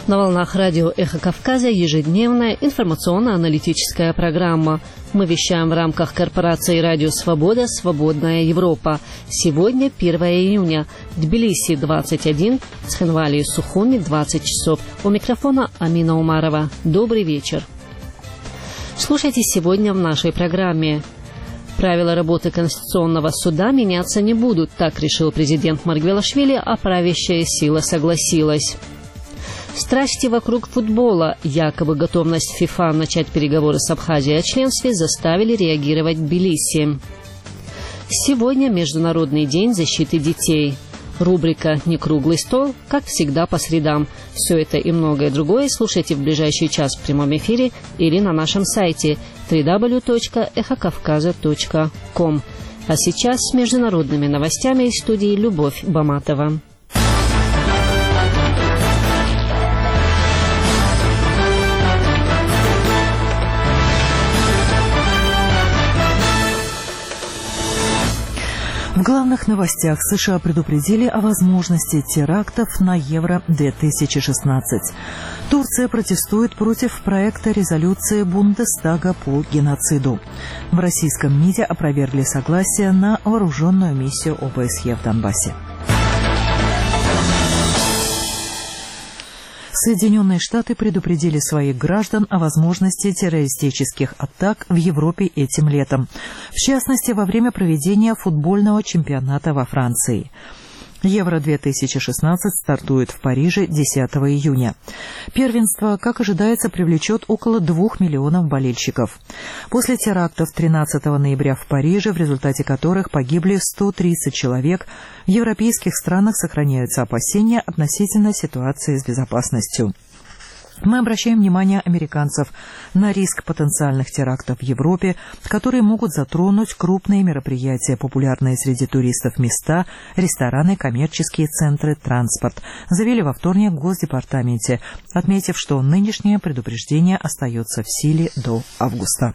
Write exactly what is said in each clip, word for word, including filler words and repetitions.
На волнах радио «Эхо Кавказа» ежедневная информационно-аналитическая программа. Мы вещаем в рамках корпорации «Радио Свобода. Свободная Европа». Сегодня первое июня. В Тбилиси двадцать один, в Схенвали и Сухуми двадцать часов. У микрофона Амина Умарова. Добрый вечер. Слушайте сегодня в нашей программе. Правила работы Конституционного суда меняться не будут, так решил президент Маргвелашвили, а правящая сила согласилась. Страсти вокруг футбола, якобы готовность ФИФА начать переговоры с Абхазией о членстве, заставили реагировать Тбилиси. Сегодня Международный день защиты детей. Рубрика «Не круглый стол», как всегда, по средам. Все это и многое другое слушайте в ближайший час в прямом эфире или на нашем сайте дабл ю дабл ю дабл ю точка эхо кавказа точка ком. А сейчас с международными новостями из студии Любовь Баматова. В главных новостях США предупредили о возможности терактов на Евро две тысячи шестнадцать. Турция протестует против проекта резолюции Бундестага по геноциду. В российском МИДе опровергли согласие на вооруженную миссию ОБСЕ в Донбассе. Соединенные Штаты предупредили своих граждан о возможности террористических атак в Европе этим летом, в частности, во время проведения футбольного чемпионата во Франции. Евро две тысячи шестнадцать стартует в Париже десятого июня. Первенство, как ожидается, привлечет около двух миллионов болельщиков. После терактов тринадцатого ноября в Париже, в результате которых погибли сто тридцать человек, в европейских странах сохраняются опасения относительно ситуации с безопасностью. Мы обращаем внимание американцев на риск потенциальных терактов в Европе, которые могут затронуть крупные мероприятия, популярные среди туристов места, рестораны, коммерческие центры, транспорт, заявили во вторник в Госдепартаменте, отметив, что нынешнее предупреждение остается в силе до августа.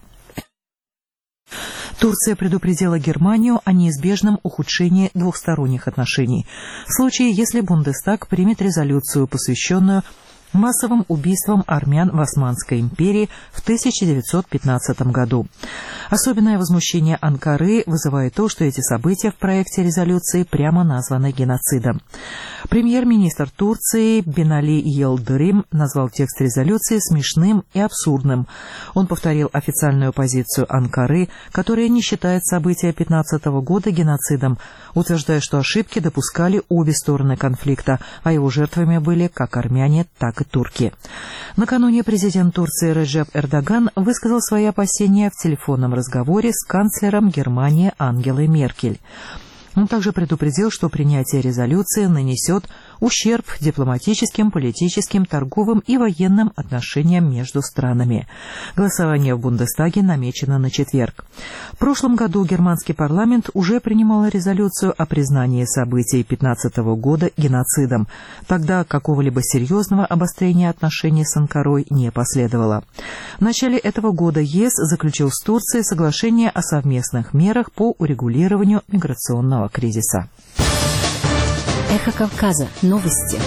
Турция предупредила Германию о неизбежном ухудшении двухсторонних отношений в случае, если Бундестаг примет резолюцию, посвященную массовым убийствам армян в Османской империи в тысяча девятьсот пятнадцатом году. Особенное возмущение Анкары вызывает то, что эти события в проекте резолюции прямо названы геноцидом. Премьер-министр Турции Бинали Йылдырым назвал текст резолюции смешным и абсурдным. Он повторил официальную позицию Анкары, которая не считает события пятнадцатого года геноцидом, утверждая, что ошибки допускали обе стороны конфликта, а его жертвами были как армяне, так и турки. Накануне президент Турции Реджеп Эрдоган высказал свои опасения в телефонном разговоре с канцлером Германии Ангелой Меркель. Он также предупредил, что принятие резолюции нанесет ущерб дипломатическим, политическим, торговым и военным отношениям между странами. Голосование в Бундестаге намечено на четверг. В прошлом году германский парламент уже принимал резолюцию о признании событий пятнадцатого года геноцидом. Тогда какого-либо серьезного обострения отношений с Анкарой не последовало. В начале этого года ЕС заключил с Турцией соглашение о совместных мерах по урегулированию миграционного кризиса. Эхо Кавказа. Новости.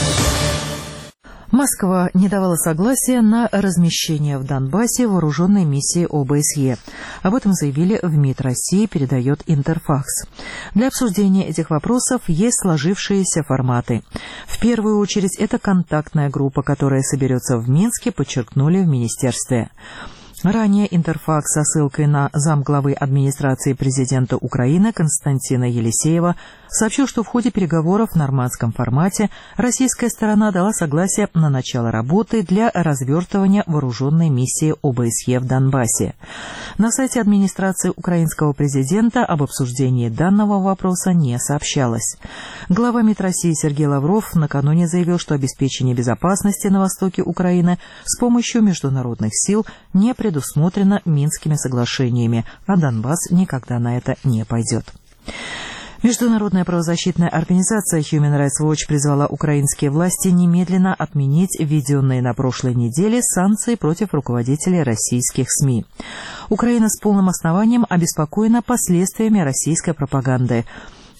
Москва не давала согласия на размещение в Донбассе вооруженной миссии ОБСЕ. Об этом заявили в МИД России, передает Интерфакс. Для обсуждения этих вопросов есть сложившиеся форматы. В первую очередь, это контактная группа, которая соберется в Минске, подчеркнули в министерстве. Ранее Интерфакс со ссылкой на замглавы администрации президента Украины Константина Елисеева сообщил, что в ходе переговоров в нормандском формате российская сторона дала согласие на начало работы для развертывания вооруженной миссии ОБСЕ в Донбассе. На сайте администрации украинского президента об обсуждении данного вопроса не сообщалось. Глава МИД России Сергей Лавров накануне заявил, что обеспечение безопасности на востоке Украины с помощью международных сил не предусмотрено Минскими соглашениями, а Донбасс никогда на это не пойдет. Международная правозащитная организация Human Rights Watch призвала украинские власти немедленно отменить введенные на прошлой неделе санкции против руководителей российских СМИ. Украина с полным основанием обеспокоена последствиями российской пропаганды.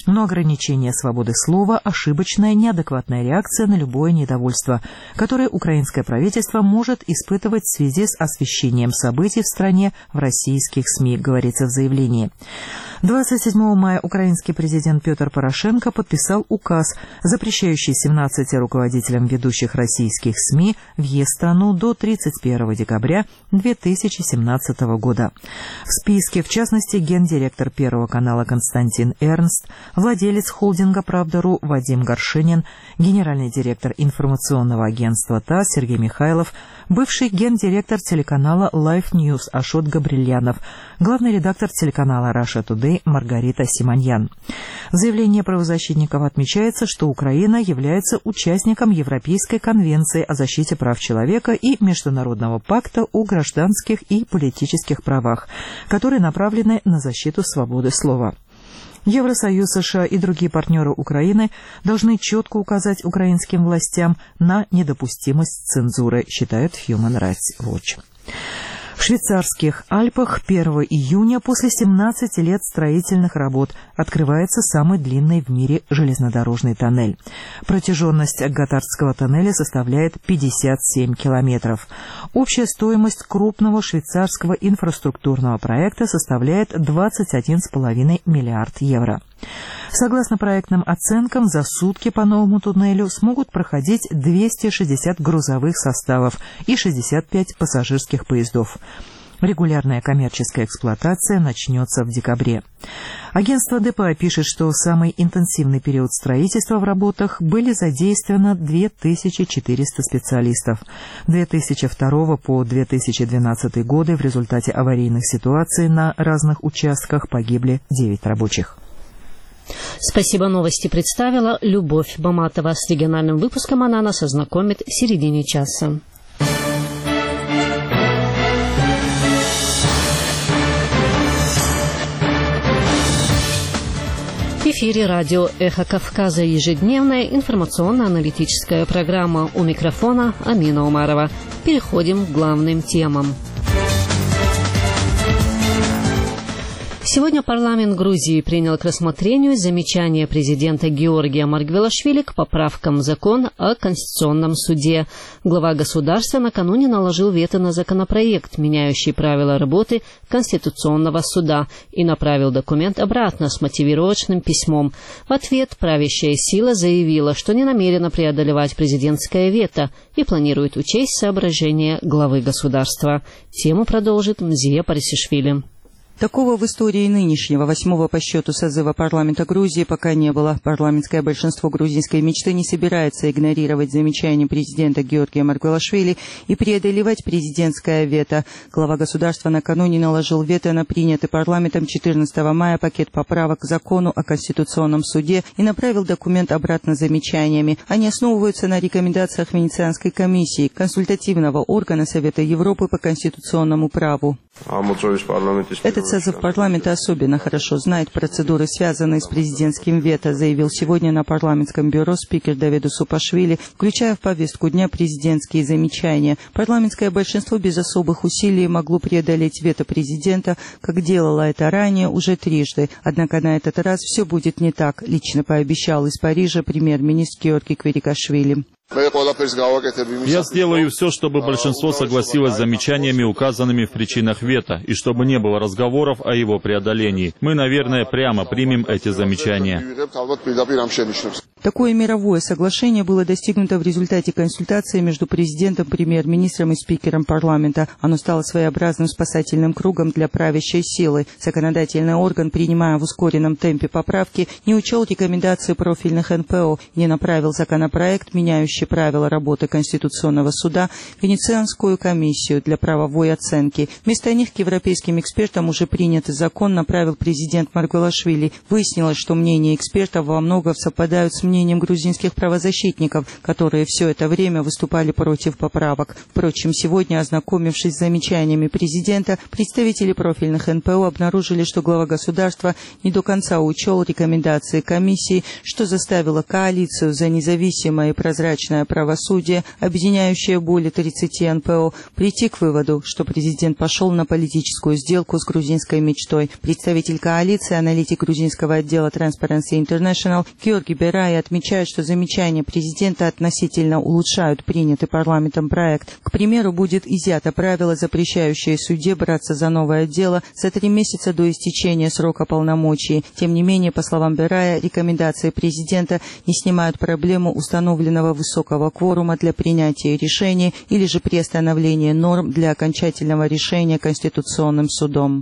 Но ограничение свободы слова – ошибочная, неадекватная реакция на любое недовольство, которое украинское правительство может испытывать в связи с освещением событий в стране в российских СМИ, говорится в заявлении. двадцать седьмого мая украинский президент Петр Порошенко подписал указ, запрещающий семнадцати руководителям ведущих российских СМИ въезд в страну до тридцать первого декабря две тысячи семнадцатого года. В списке, в частности, гендиректор Первого канала Константин Эрнст, владелец холдинга «Правда.ру» Вадим Горшенин, генеральный директор информационного агентства ТАСС Сергей Михайлов, бывший гендиректор телеканала Life News Ашот Габрильянов, главный редактор телеканала Russia Today Маргарита Симоньян. В заявлении правозащитников отмечается, что Украина является участником Европейской конвенции о защите прав человека и Международного пакта о гражданских и политических правах, которые направлены на защиту свободы слова. Евросоюз, США и другие партнеры Украины должны четко указать украинским властям на недопустимость цензуры, считает Human Rights Watch. В швейцарских Альпах первого июня после семнадцати лет строительных работ открывается самый длинный в мире железнодорожный тоннель. Протяженность Готардского тоннеля составляет пятьдесят семь километров. Общая стоимость крупного швейцарского инфраструктурного проекта составляет двадцать один целых пять десятых миллиарда евро. Согласно проектным оценкам, за сутки по новому туннелю смогут проходить двести шестьдесят грузовых составов и шестьдесят пять пассажирских поездов. Регулярная коммерческая эксплуатация начнется в декабре. Агентство ДПА пишет, что в самый интенсивный период строительства в работах были задействованы две тысячи четыреста специалистов. С две тысячи второго по две тысячи двенадцатый годы в результате аварийных ситуаций на разных участках погибли девять рабочих. Спасибо, новости представила Любовь Баматова. С региональным выпуском она нас ознакомит в середине часа. В эфире радио «Эхо Кавказа», ежедневная информационно-аналитическая программа. У микрофона Амина Умарова. Переходим к главным темам. Сегодня парламент Грузии принял к рассмотрению замечания президента Георгия Маргвелашвили к поправкам в закон о Конституционном суде. Глава государства накануне наложил вето на законопроект, меняющий правила работы Конституционного суда, и направил документ обратно с мотивировочным письмом. В ответ правящая сила заявила, что не намерена преодолевать президентское вето и планирует учесть соображения главы государства. Тему продолжит Мзия Парисишвили. Такого в истории нынешнего, восьмого по счету созыва парламента Грузии пока не было. Парламентское большинство грузинской мечты не собирается игнорировать замечания президента Георгия Маргвелашвили и преодолевать президентское вето. Глава государства накануне наложил вето на принятый парламентом четырнадцатого мая пакет поправок к закону о Конституционном суде и направил документ обратно с замечаниями. Они основываются на рекомендациях Венецианской комиссии, консультативного органа Совета Европы по конституционному праву. Этот созыв парламента особенно хорошо знает процедуры, связанные с президентским вето, заявил сегодня на парламентском бюро спикер Давиду Супашвили, включая в повестку дня президентские замечания. Парламентское большинство без особых усилий могло преодолеть вето президента, как делало это ранее уже трижды. Однако на этот раз все будет не так, лично пообещал из Парижа премьер-министр Георгий Квирикашвили. Я сделаю все, чтобы большинство согласилось с замечаниями, указанными в причинах вето, и чтобы не было разговоров о его преодолении. Мы, наверное, прямо примем эти замечания. Такое мировое соглашение было достигнуто в результате консультации между президентом, премьер-министром и спикером парламента. Оно стало своеобразным спасательным кругом для правящей силы. Законодательный орган, принимая в ускоренном темпе поправки, не учел рекомендации профильных эн пэ о и не направил законопроект, меняющий правила работы Конституционного суда, в Венецианскую комиссию для правовой оценки. Вместо них к европейским экспертам уже принятый закон направил президент Маргвелашвили. Выяснилось, что мнения экспертов во многом совпадают с мнением грузинских правозащитников, которые все это время выступали против поправок. Впрочем, сегодня, ознакомившись с замечаниями президента, представители профильных эн пэ о обнаружили, что глава государства не до конца учел рекомендации комиссии, что заставило коалицию за независимое и прозрачное правосудие, объединяющее более тридцати эн пэ о, прийти к выводу, что президент пошел на политическую сделку с грузинской мечтой. Представитель коалиции, аналитик грузинского отдела Transparency International Георгий Берай отмечает, что замечания президента относительно улучшают принятый парламентом проект. К примеру, будет изъято правило, запрещающее судье браться за новое дело за три месяца до истечения срока полномочий. Тем не менее, по словам Берая, рекомендации президента не снимают проблему установленного высокого кворума для принятия решений или же приостановления норм для окончательного решения Конституционным судом.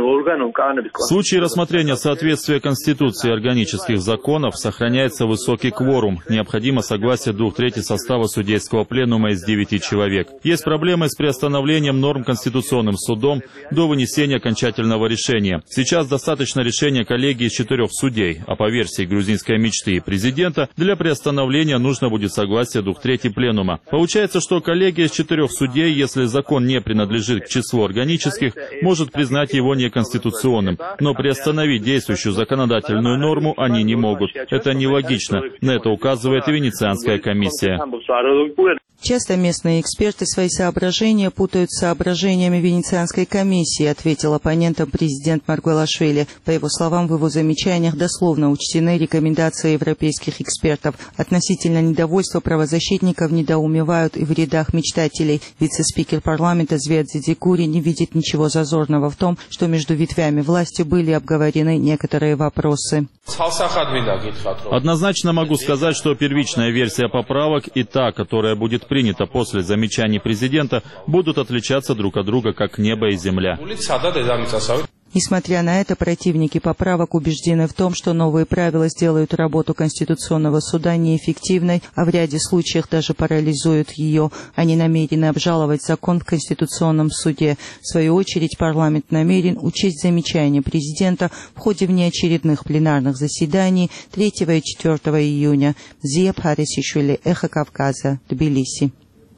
В случае рассмотрения соответствия Конституции и органических законов сохраняется высокий кворум. Необходимо согласие двух третей состава судейского пленума из девяти человек. Есть проблемы с приостановлением норм Конституционным судом до вынесения окончательного решения. Сейчас достаточно решения коллегии из четырех судей, а по версии грузинской мечты и президента, для приостановления нужно будет согласие двух третей пленума. Получается, что коллегия из четырех судей, если закон не принадлежит к числу органических, может признать его не конституционным, но приостановить действующую законодательную норму они не могут. Это нелогично. На это указывает и Венецианская комиссия. Часто местные эксперты свои соображения путают с соображениями Венецианской комиссии, ответил оппонентам президент Маргвелашвили. По его словам, в его замечаниях дословно учтены рекомендации европейских экспертов. Относительно недовольства правозащитников недоумевают и в рядах мечтателей. Вице-спикер парламента Зведзи Дикури не видит ничего зазорного в том, что между ветвями власти были обговорены некоторые вопросы. Однозначно могу сказать, что первичная версия поправок и та, которая будет принята после замечаний президента, будут отличаться друг от друга, как небо и земля. Несмотря на это, противники поправок убеждены в том, что новые правила сделают работу Конституционного суда неэффективной, а в ряде случаев даже парализуют ее. Они намерены обжаловать закон в Конституционном суде. В свою очередь, парламент намерен учесть замечания президента в ходе внеочередных пленарных заседаний третьего и четвёртого июня. Зия Пхарисишвили, Эхо Кавказа, Тбилиси.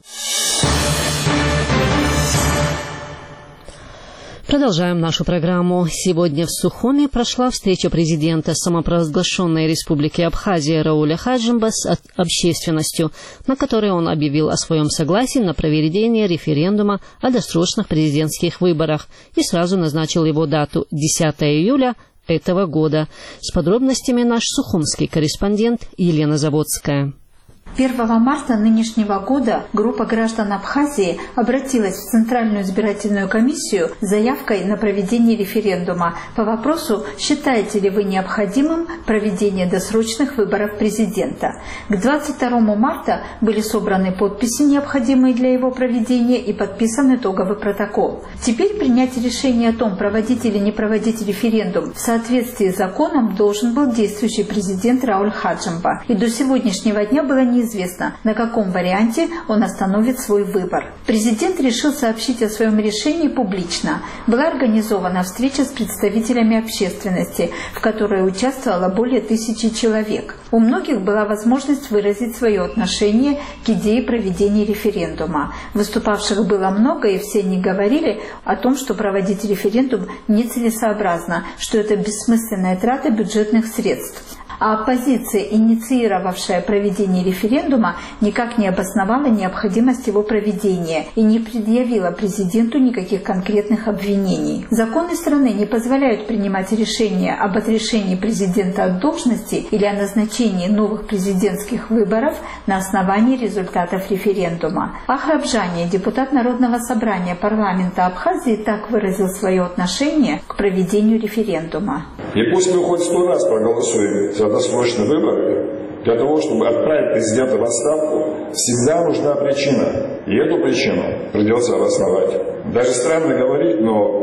Продолжаем нашу программу. Сегодня в Сухуми прошла встреча президента самопровозглашенной Республики Абхазия Рауля Хаджимба с общественностью, на которой он объявил о своем согласии на проведение референдума о досрочных президентских выборах и сразу назначил его дату десятого июля этого года. С подробностями наш сухумский корреспондент Елена Заводская. первого марта нынешнего года группа граждан Абхазии обратилась в Центральную избирательную комиссию с заявкой на проведение референдума по вопросу, считаете ли вы необходимым проведение досрочных выборов президента. К двадцать второму марта были собраны подписи, необходимые для его проведения, и подписан итоговый протокол. Теперь принять решение о том, проводить или не проводить референдум в соответствии с законом должен был действующий президент Рауль Хаджимба. И до сегодняшнего дня было неизвестно, Неизвестно, на каком варианте он остановит свой выбор. Президент решил сообщить о своем решении публично. Была организована встреча с представителями общественности, в которой участвовало более тысячи человек. У многих была возможность выразить свое отношение к идее проведения референдума. Выступавших было много, и все они говорили о том, что проводить референдум нецелесообразно, что это бессмысленная трата бюджетных средств. А оппозиция, инициировавшая проведение референдума, никак не обосновала необходимость его проведения и не предъявила президенту никаких конкретных обвинений. Законы страны не позволяют принимать решения об отрешении президента от должности или о назначении новых президентских выборов на основании результатов референдума. Ахрабжани, депутат Народного собрания парламента Абхазии, так выразил свое отношение к проведению референдума. И пусть мы хоть сто раз проголосуем за досрочные выборы, для того, чтобы отправить президента в отставку, всегда нужна причина. И эту причину придется обосновать. Даже странно говорить, но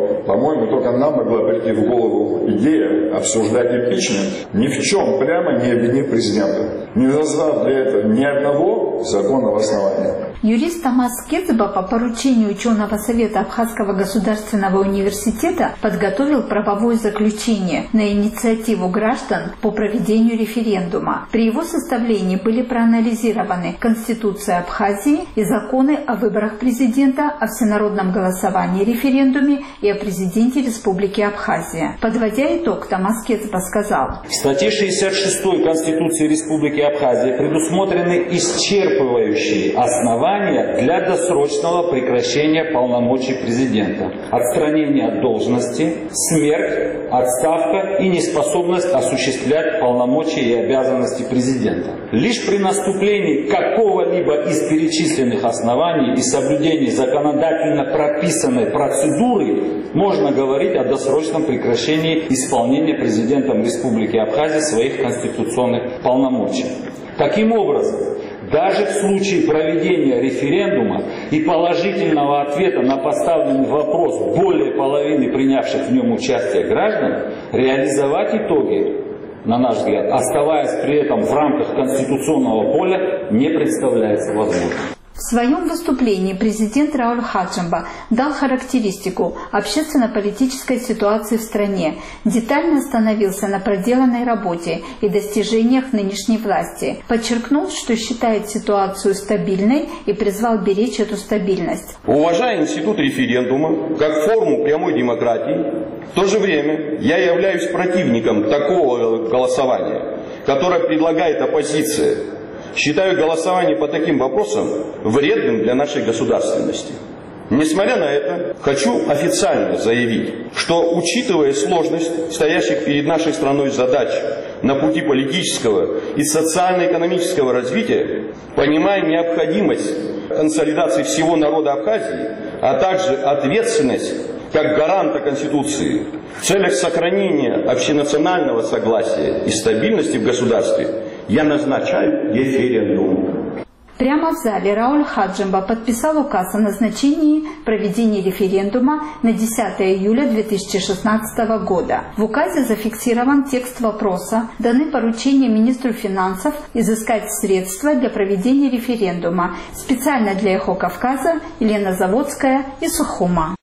но, по-моему, только нам могла прийти в голову идея обсуждать импичмент, ни в чем прямо не обвинив президента, не назвав для этого ни одного законного основания. Юрист Тамас Кецба по поручению ученого совета Абхазского государственного университета подготовил правовое заключение на инициативу граждан по проведению референдума. При его составлении были проанализированы Конституция Абхазии и законы о выборах президента, о всенародном голосовании, референдуме и о президенте Республики Абхазия. Подводя итог, Тамас Кецба сказал: в статье шестьдесят шестой Конституции Республики Абхазия предусмотрены исчерпывающие основания для досрочного прекращения полномочий президента: отстранение от должности, смерть, отставка и неспособность осуществлять полномочия и обязанности президента. Лишь при наступлении какого-либо из перечисленных оснований и соблюдении законодательно прописанной процедуры можно говорить о досрочном прекращении исполнения президентом Республики Абхазия своих конституционных полномочий. Таким образом, даже в случае проведения референдума и положительного ответа на поставленный вопрос более половины принявших в нем участие граждан, реализовать итоги, на наш взгляд, оставаясь при этом в рамках конституционного поля, не представляется возможным. В своем выступлении президент Рауль Хаджимба дал характеристику общественно-политической ситуации в стране, детально остановился на проделанной работе и достижениях нынешней власти, подчеркнул, что считает ситуацию стабильной и призвал беречь эту стабильность. Уважая институт референдума как форму прямой демократии, в то же время я являюсь противником такого голосования, которое предлагает оппозиция. Считаю голосование по таким вопросам вредным для нашей государственности. Несмотря на это, хочу официально заявить, что, учитывая сложность стоящих перед нашей страной задач на пути политического и социально-экономического развития, понимая необходимость консолидации всего народа Абхазии, а также ответственность как гаранта Конституции в целях сохранения общенационального согласия и стабильности в государстве, я назначаю референдум. Прямо в зале Рауль Хаджимба подписал указ о назначении проведения референдума на десятое июля две тысячи шестнадцатого года. В указе зафиксирован текст вопроса, даны поручения министру финансов изыскать средства для проведения референдума. Специально для Эхо Кавказа Елена Заводская и Сухума.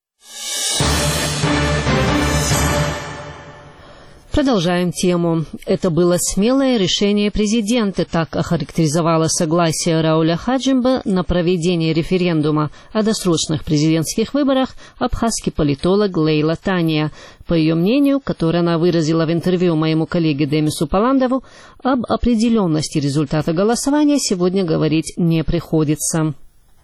Продолжаем тему. Это было смелое решение президента, так охарактеризовало согласие Рауля Хаджимба на проведение референдума о досрочных президентских выборах абхазский политолог Лейла Тания. По ее мнению, которое она выразила в интервью моему коллеге Демису Паландову, об определенности результата голосования сегодня говорить не приходится.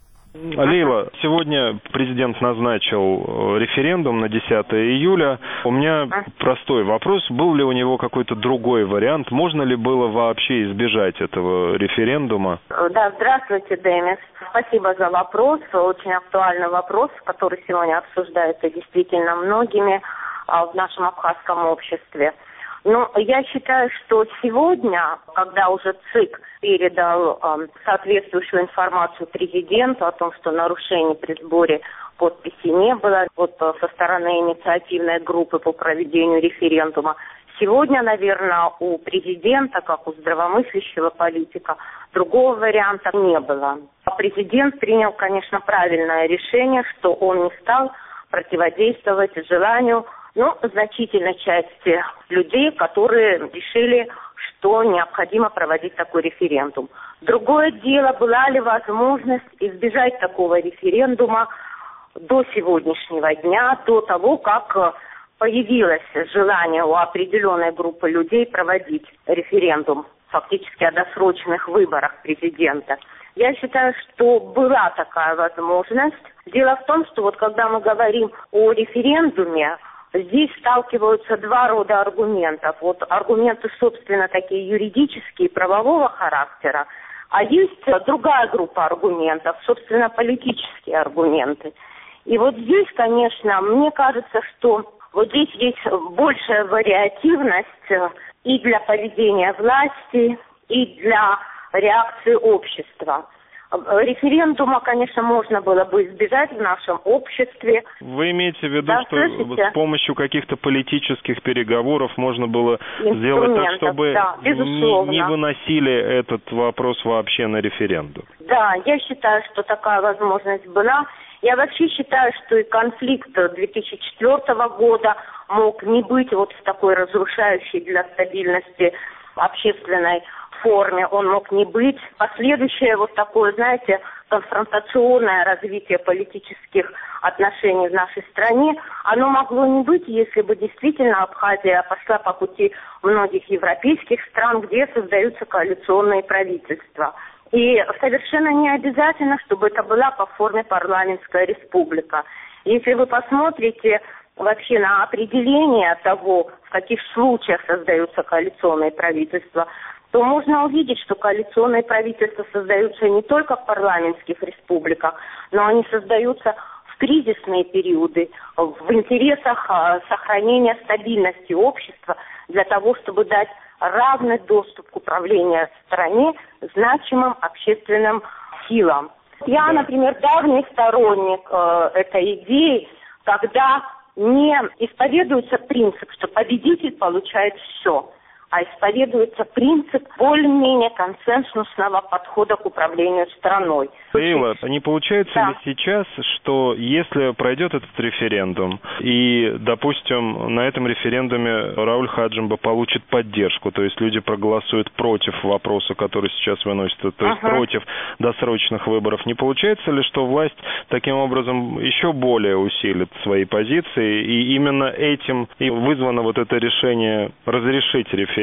Лейла, сегодня президент назначил референдум на десятое июля. У меня простой вопрос. Был ли у него какой-то другой вариант? Можно ли было вообще избежать этого референдума? Да, здравствуйте, Демис. Спасибо за вопрос. Очень актуальный вопрос, который сегодня обсуждается действительно многими в нашем абхазском обществе. Но я считаю, что сегодня, когда уже ЦИК передал э, соответствующую информацию президенту о том, что нарушений при сборе подписей не было вот, со стороны инициативной группы по проведению референдума, сегодня, наверное, у президента, как у здравомыслящего политика, другого варианта не было. Президент принял, конечно, правильное решение, что он не стал противодействовать желанию Ну, значительной части людей, которые решили, что необходимо проводить такой референдум. Другое дело, была ли возможность избежать такого референдума до сегодняшнего дня, до того, как появилось желание у определенной группы людей проводить референдум, фактически о досрочных выборах президента. Я считаю, что была такая возможность. Дело в том, что вот когда мы говорим о референдуме, здесь сталкиваются два рода аргументов. Вот аргументы, собственно, такие юридические, правового характера, а есть другая группа аргументов, собственно, политические аргументы. И вот здесь, конечно, мне кажется, что вот здесь есть большая вариативность и для поведения власти, и для реакции общества. Референдума, конечно, можно было бы избежать в нашем обществе. Вы имеете в виду, да, что слышите? с помощью каких-то политических переговоров можно было сделать так, чтобы да, не, не выносили этот вопрос вообще на референдум? Да, я считаю, что такая возможность была. Я вообще считаю, что и конфликт две тысячи четвёртого года мог не быть вот в такой разрушающей для стабильности общественной форме, он мог не быть. Последующее вот такое, знаете, конфронтационное развитие политических отношений в нашей стране, оно могло не быть, если бы действительно Абхазия пошла по пути многих европейских стран, где создаются коалиционные правительства. И совершенно не обязательно, чтобы это была по форме парламентская республика. Если вы посмотрите вообще на определение того, в каких случаях создаются коалиционные правительства, то можно увидеть, что коалиционные правительства создаются не только в парламентских республиках, но они создаются в кризисные периоды, в интересах сохранения стабильности общества, для того, чтобы дать равный доступ к управлению стране значимым общественным силам. Я, например, давний сторонник э, этой идеи, когда не исповедуется принцип, что победитель получает все, а исповедуется принцип более-менее консенсусного подхода к управлению страной. Лейла, не получается да. ли сейчас, что если пройдет этот референдум, и, допустим, на этом референдуме Рауль Хаджимба получит поддержку, то есть люди проголосуют против вопроса, который сейчас выносят, то есть ага. против досрочных выборов, не получается ли, что власть таким образом еще более усилит свои позиции, и именно этим и вызвано вот это решение разрешить референдум?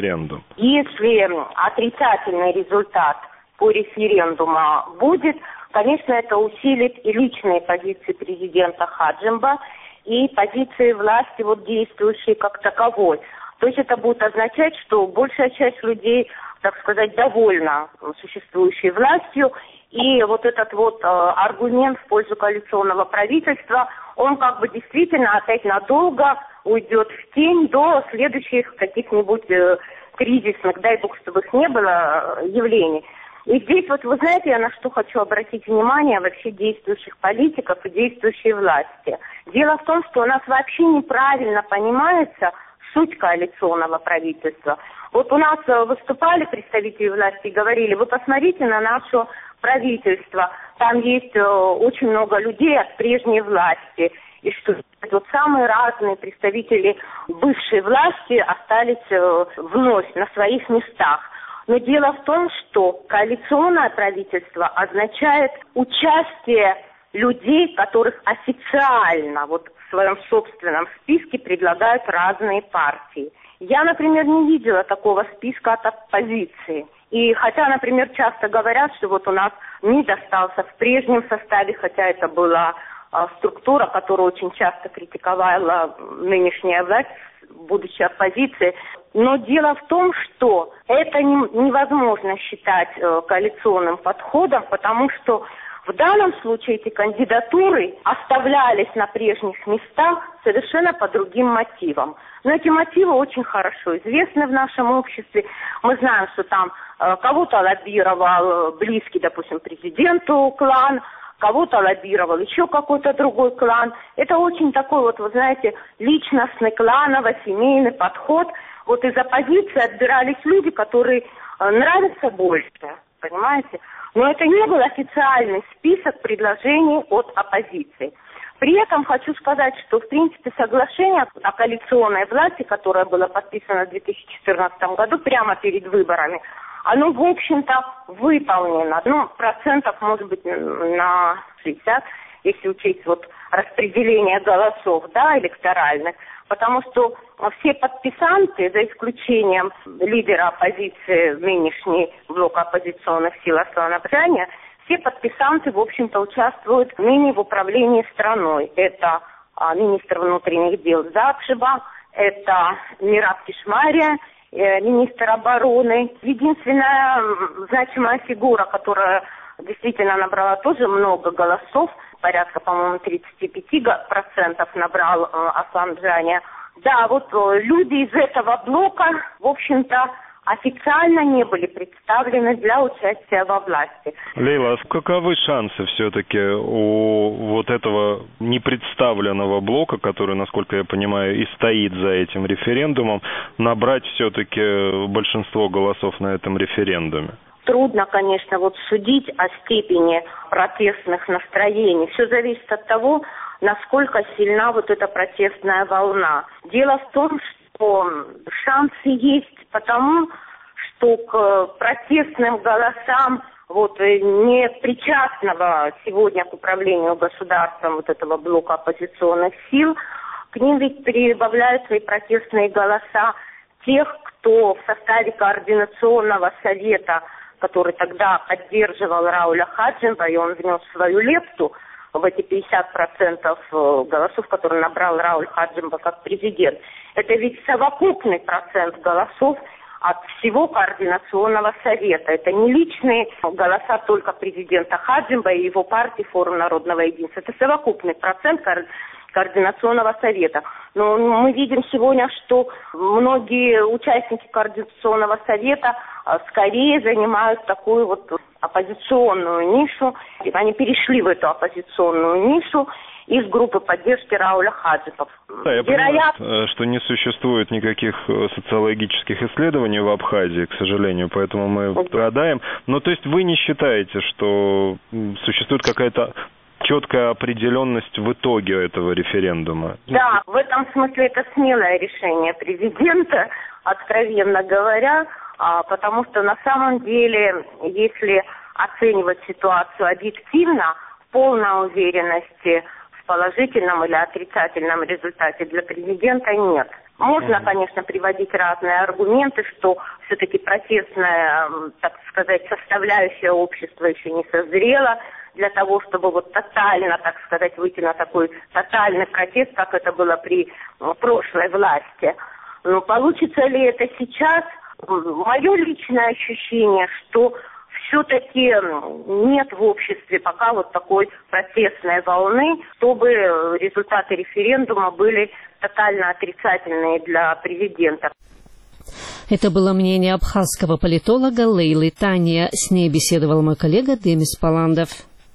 Если отрицательный результат по референдуму будет, конечно, это усилит и личные позиции президента Хаджимба, и позиции власти, вот действующей как таковой. То есть это будет означать, что большая часть людей, так сказать, довольна существующей властью, и вот этот вот э, аргумент в пользу коалиционного правительства, он как бы действительно опять надолго уйдет в тень до следующих каких-нибудь э, кризисных, дай бог, чтобы их не было, э, явлений. И здесь вот, вы знаете, я на что хочу обратить внимание вообще действующих политиков и действующей власти. Дело в том, что у нас вообще неправильно понимается суть коалиционного правительства. Вот у нас выступали представители власти и говорили, вы посмотрите на наше правительство, там есть очень много людей от прежней власти, и что вот самые разные представители бывшей власти остались вновь на своих местах. Но дело в том, что коалиционное правительство означает участие людей, которых официально вот в своем собственном списке предлагают разные партии. Я, например, не видела такого списка от оппозиции. И хотя, например, часто говорят, что вот у нас МИД остался в прежнем составе, хотя это была а, структура, которую очень часто критиковала нынешняя власть, будучи оппозицией. Но дело в том, что это не, невозможно считать э, коалиционным подходом, потому что в данном случае эти кандидатуры оставлялись на прежних местах совершенно по другим мотивам. Но эти мотивы очень хорошо известны в нашем обществе. Мы знаем, что там э, кого-то лоббировал близкий, допустим, президенту клан, кого-то лоббировал еще какой-то другой клан. Это очень такой вот, вы знаете, личностный, кланово-семейный подход. Вот из оппозиции отбирались люди, которые э, нравятся больше, понимаете? Но это не был официальный список предложений от оппозиции. При этом хочу сказать, что, в принципе, соглашение о коалиционной власти, которое было подписано в две тысячи четырнадцатом году, прямо перед выборами, оно, в общем-то, выполнено. Ну, процентов, может быть, на шестьдесят, если учесть вот распределение голосов, да, электоральных. Потому что все подписанты, за исключением лидера оппозиции, нынешний блок оппозиционных сил Аслана Бжания, все подписанты, в общем-то, участвуют ныне в управлении страной. Это а, министр внутренних дел Закшеба, это Мираб Кишмария, э, министр обороны. Единственная значимая фигура, которая действительно набрала тоже много голосов, порядка, по-моему, тридцать пять процентов набрал э, Аслан Бжания. Да, вот э, люди из этого блока, в общем-то, официально не были представлены для участия во власти. Лейла, а каковы шансы все-таки у вот этого непредставленного блока, который, насколько я понимаю, и стоит за этим референдумом, набрать все-таки большинство голосов на этом референдуме? Трудно, конечно, вот судить о степени протестных настроений. Все зависит от того, насколько сильна вот эта протестная волна. Дело в том, что шансы есть потому, что к протестным голосам вот не причастного сегодня к управлению государством вот этого блока оппозиционных сил, к ним ведь прибавляются и протестные голоса тех, кто в составе координационного совета, который тогда поддерживал Рауля Хаджимба, и он внес свою лепту в эти пятьдесят процентов голосов, которые набрал Рауль Хаджимба как президент. Это ведь совокупный процент голосов от всего координационного совета. Это не личные голоса только президента Хаджимба и его партии Форум народного единства. Это совокупный процент координационного совета. Но мы видим сегодня, что многие участники координационного совета скорее занимают такую вот оппозиционную нишу. Они перешли в эту оппозиционную нишу из группы поддержки Рауля Хаджимба. Да, я Вероятно... понимаю, что не существует никаких социологических исследований в Абхазии, к сожалению, поэтому мы страдаем. Но то есть вы не считаете, что существует какая-то четкая определенность в итоге этого референдума? Да, в этом смысле это смелое решение президента, откровенно говоря, потому что на самом деле, если оценивать ситуацию объективно, полной уверенности в положительном или отрицательном результате для президента нет. Можно, конечно, приводить разные аргументы, что все-таки протестная, так сказать, составляющая общества еще не созрела для того, чтобы вот тотально, так сказать, выйти на такой тотальный протест, как это было при прошлой власти. Но получится ли это сейчас? Мое личное ощущение, что все-таки нет в обществе пока вот такой протестной волны, чтобы результаты референдума были тотально отрицательные для президента. Это было мнение абхазского политолога Лейлы Тания. С ней беседовал мой коллега Демис Паландов.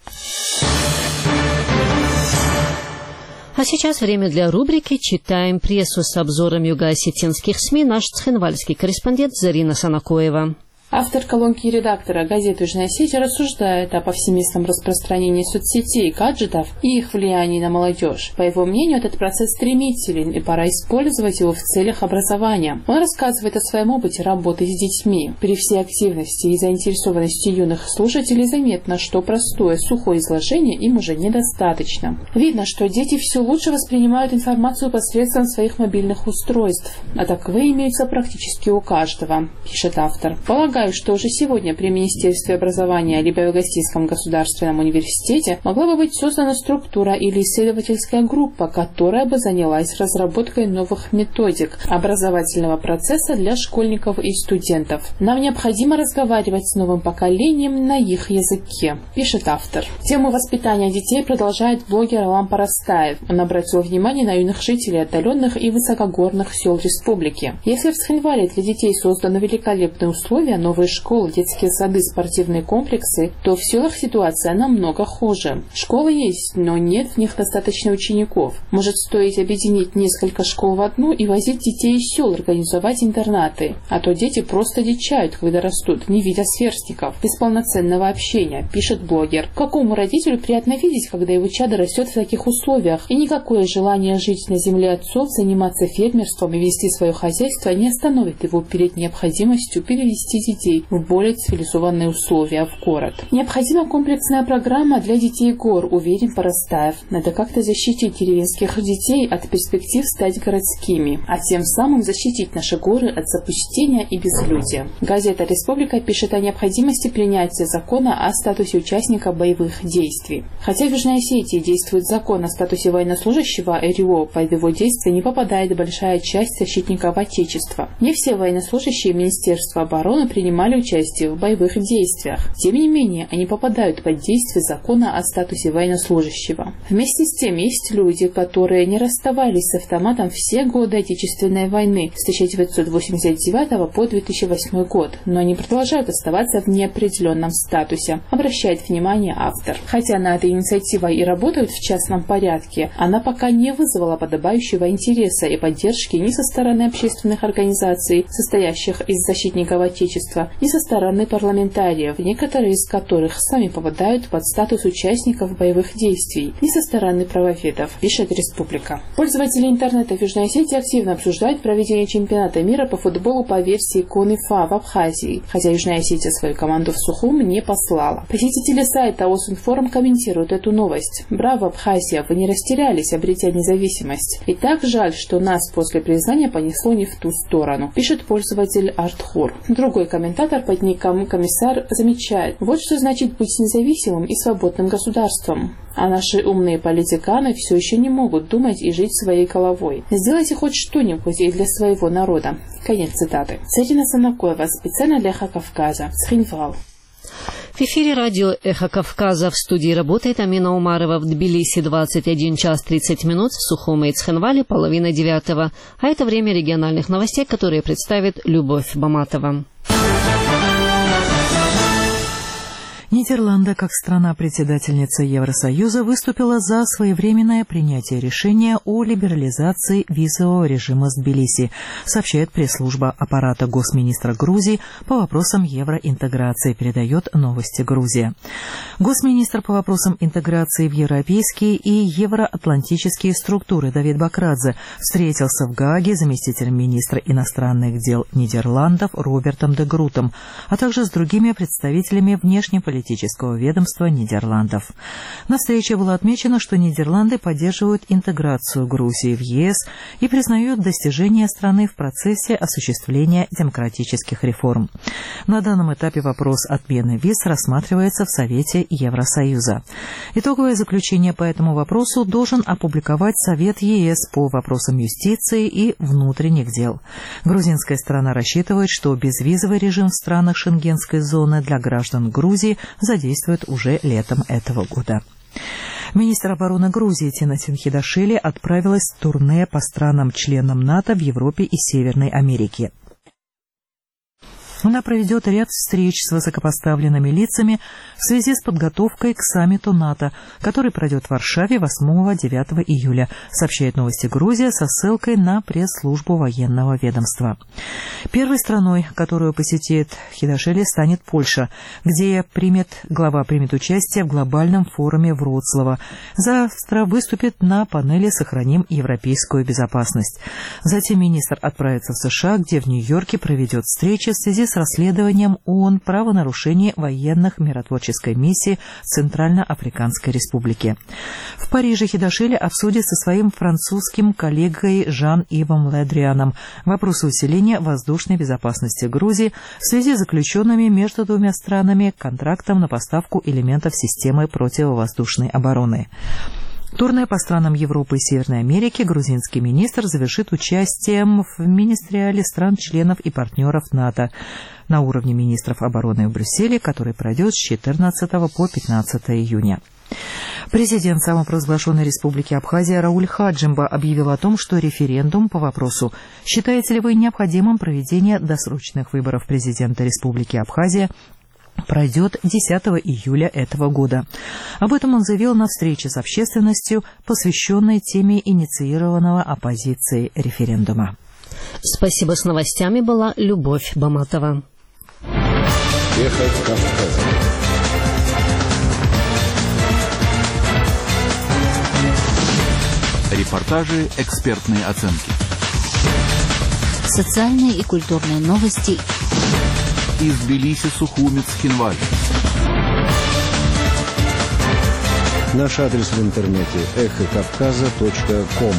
А сейчас время для рубрики «Читаем прессу» с обзором юго-осетинских СМИ наш цхинвальский корреспондент Зарина Санакоева. Автор колонки и редактора газеты «Южная Осетия» рассуждает о повсеместном распространении соцсетей и гаджетов и их влиянии на молодежь. По его мнению, этот процесс стремителен, и пора использовать его в целях образования. Он рассказывает о своем опыте работы с детьми. При всей активности и заинтересованности юных слушателей заметно, что простое, сухое изложение им уже недостаточно. Видно, что дети все лучше воспринимают информацию посредством своих мобильных устройств, а таковые имеются практически у каждого, пишет автор. Полагаю, что уже сегодня при Министерстве образования либо в Юго-Осетинском государственном университете могла бы быть создана структура или исследовательская группа, которая бы занялась разработкой новых методик образовательного процесса для школьников и студентов. Нам необходимо разговаривать с новым поколением на их языке, пишет автор. Тему воспитания детей продолжает блогер Алам Параскаев. Он обратил внимание на юных жителей отдаленных и высокогорных сел республики. Если в Цхинвале для детей созданы великолепные условия, новые школы, детские сады, спортивные комплексы, то в селах ситуация намного хуже. Школы есть, но нет в них достаточно учеников. Может стоить объединить несколько школ в одну и возить детей из сел, организовать интернаты. А то дети просто дичают, когда растут, не видя сверстников, без полноценного общения, пишет блогер. Какому родителю приятно видеть, когда его чадо растет в таких условиях, и никакое желание жить на земле отцов, заниматься фермерством и вести свое хозяйство не остановит его перед необходимостью перевести детей в более цивилизованные условия в город. Необходима комплексная программа для детей гор, уверен Парастаев. Надо как-то защитить деревенских детей от перспектив стать городскими, а тем самым защитить наши горы от запустения и безлюдия. Газета «Республика» пишет о необходимости принятия закона о статусе участника боевых действий. Хотя в Южной Осетии действует закон о статусе военнослужащего РИО, под его действие не попадает большая часть защитников Отечества. Не все военнослужащие Министерства обороны принимают принимали участие в боевых действиях. Тем не менее, они попадают под действие закона о статусе военнослужащего. Вместе с тем, есть люди, которые не расставались с автоматом все годы Отечественной войны с тысяча девятьсот восемьдесят девятого по две тысячи восьмой год, но они продолжают оставаться в неопределенном статусе, обращает внимание автор. Хотя на этой инициативе и работают в частном порядке, она пока не вызвала подобающего интереса и поддержки ни со стороны общественных организаций, состоящих из защитников Отечества, ни со стороны парламентариев, некоторые из которых сами попадают под статус участников боевых действий, ни со стороны правоведов, пишет Республика. Пользователи интернета в Южной Осетии активно обсуждают проведение чемпионата мира по футболу по версии КОН-ИФА в Абхазии, хотя Южная Осетия свою команду в Сухум не послала. Посетители сайта Осинформ комментируют эту новость. Браво, Абхазия, вы не растерялись, обретя независимость. И так жаль, что нас после признания понесло не в ту сторону, пишет пользователь Артхур. Другой комментатор под ником комиссар замечает: вот что значит быть независимым и свободным государством. А наши умные политиканы все еще не могут думать и жить своей головой. Сделайте хоть что-нибудь и для своего народа. Конец цитаты. Царина Санакоева, специально для Эхо Кавказа, Схинвал. В эфире радио «Эхо Кавказа». В студии работает Амина Умарова. В Тбилиси двадцать один час тридцать минут, в Сухуме и Цхинвале половина девятого. А это время региональных новостей, которые представит Любовь Баматова. Нидерланды, как страна-председательница Евросоюза, выступила за своевременное принятие решения о либерализации визового режима с Тбилиси, сообщает пресс-служба аппарата госминистра Грузии по вопросам евроинтеграции, передает «Новости Грузия». Госминистр по вопросам интеграции в европейские и евроатлантические структуры Давид Бакрадзе встретился в Гааге с заместителем министра иностранных дел Нидерландов Робертом де Грутом, а также с другими представителями внешнеполитического политического ведомства Нидерландов. На встрече было отмечено, что Нидерланды поддерживают интеграцию Грузии в ЕС и признают достижения страны в процессе осуществления демократических реформ. На данном этапе вопрос отмены виз рассматривается в Совете Евросоюза. Итоговое заключение по этому вопросу должен опубликовать Совет ЕС по вопросам юстиции и внутренних дел. Грузинская сторона рассчитывает, что безвизовый режим в странах Шенгенской зоны для граждан Грузии задействует уже летом этого года. Министр обороны Грузии Тина Синхидашвили отправилась в турне по странам-членам НАТО в Европе и Северной Америке. Она проведет ряд встреч с высокопоставленными лицами в связи с подготовкой к саммиту НАТО, который пройдет в Варшаве восьмого-девятого июля, сообщает «Новости Грузия» со ссылкой на пресс-службу военного ведомства. Первой страной, которую посетит Хидашвили, станет Польша, где примет, глава примет участие в глобальном форуме Вроцлава. Завтра выступит на панели «Сохраним европейскую безопасность». Затем министр отправится в США, где в Нью-Йорке проведет встречи в связи с расследованием ООН правонарушений военных миротворческой миссии в Центральноафриканской Республике. В Париже Хидашвили обсудит со своим французским коллегой Жан-Ивом Ледрианом вопросы усиления воздушной безопасности Грузии в связи с заключенными между двумя странами контрактом на поставку элементов системы противовоздушной обороны. Турне по странам Европы и Северной Америки грузинский министр завершит участием в министериале стран-членов и партнеров НАТО на уровне министров обороны в Брюсселе, который пройдет с четырнадцатого по пятнадцатое июня. Президент самопровозглашенной республики Абхазия Рауль Хаджимба объявил о том, что референдум по вопросу «Считаете ли вы необходимым проведение досрочных выборов президента республики Абхазия» пройдет десятого июля этого года. Об этом он заявил на встрече с общественностью, посвященной теме инициированного оппозицией референдума. Спасибо. С новостями была Любовь Баматова. Эхо Кавказа. Репортажи, экспертные оценки. Социальные и культурные новости. Из Тбилиси, Сухуми, Цхинвале. Наш адрес в интернете эхо кавказа точка ком.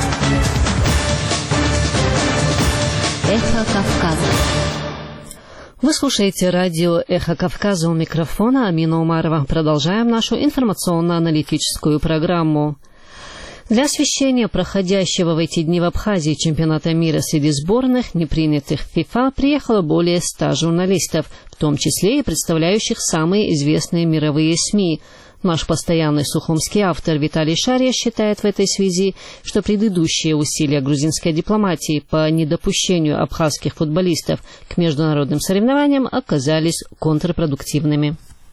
Эхо Кавказа. Вы слушаете радио «Эхо Кавказа», у микрофона Амина Умарова. Продолжаем нашу информационно-аналитическую программу. Для освещения проходящего в эти дни в Абхазии чемпионата мира среди сборных, не принятых в ФИФА, приехало более ста журналистов, в том числе и представляющих самые известные мировые СМИ. Наш постоянный сухумский автор Виталий Шария считает в этой связи, что предыдущие усилия грузинской дипломатии по недопущению абхазских футболистов к международным соревнованиям оказались контрпродуктивными.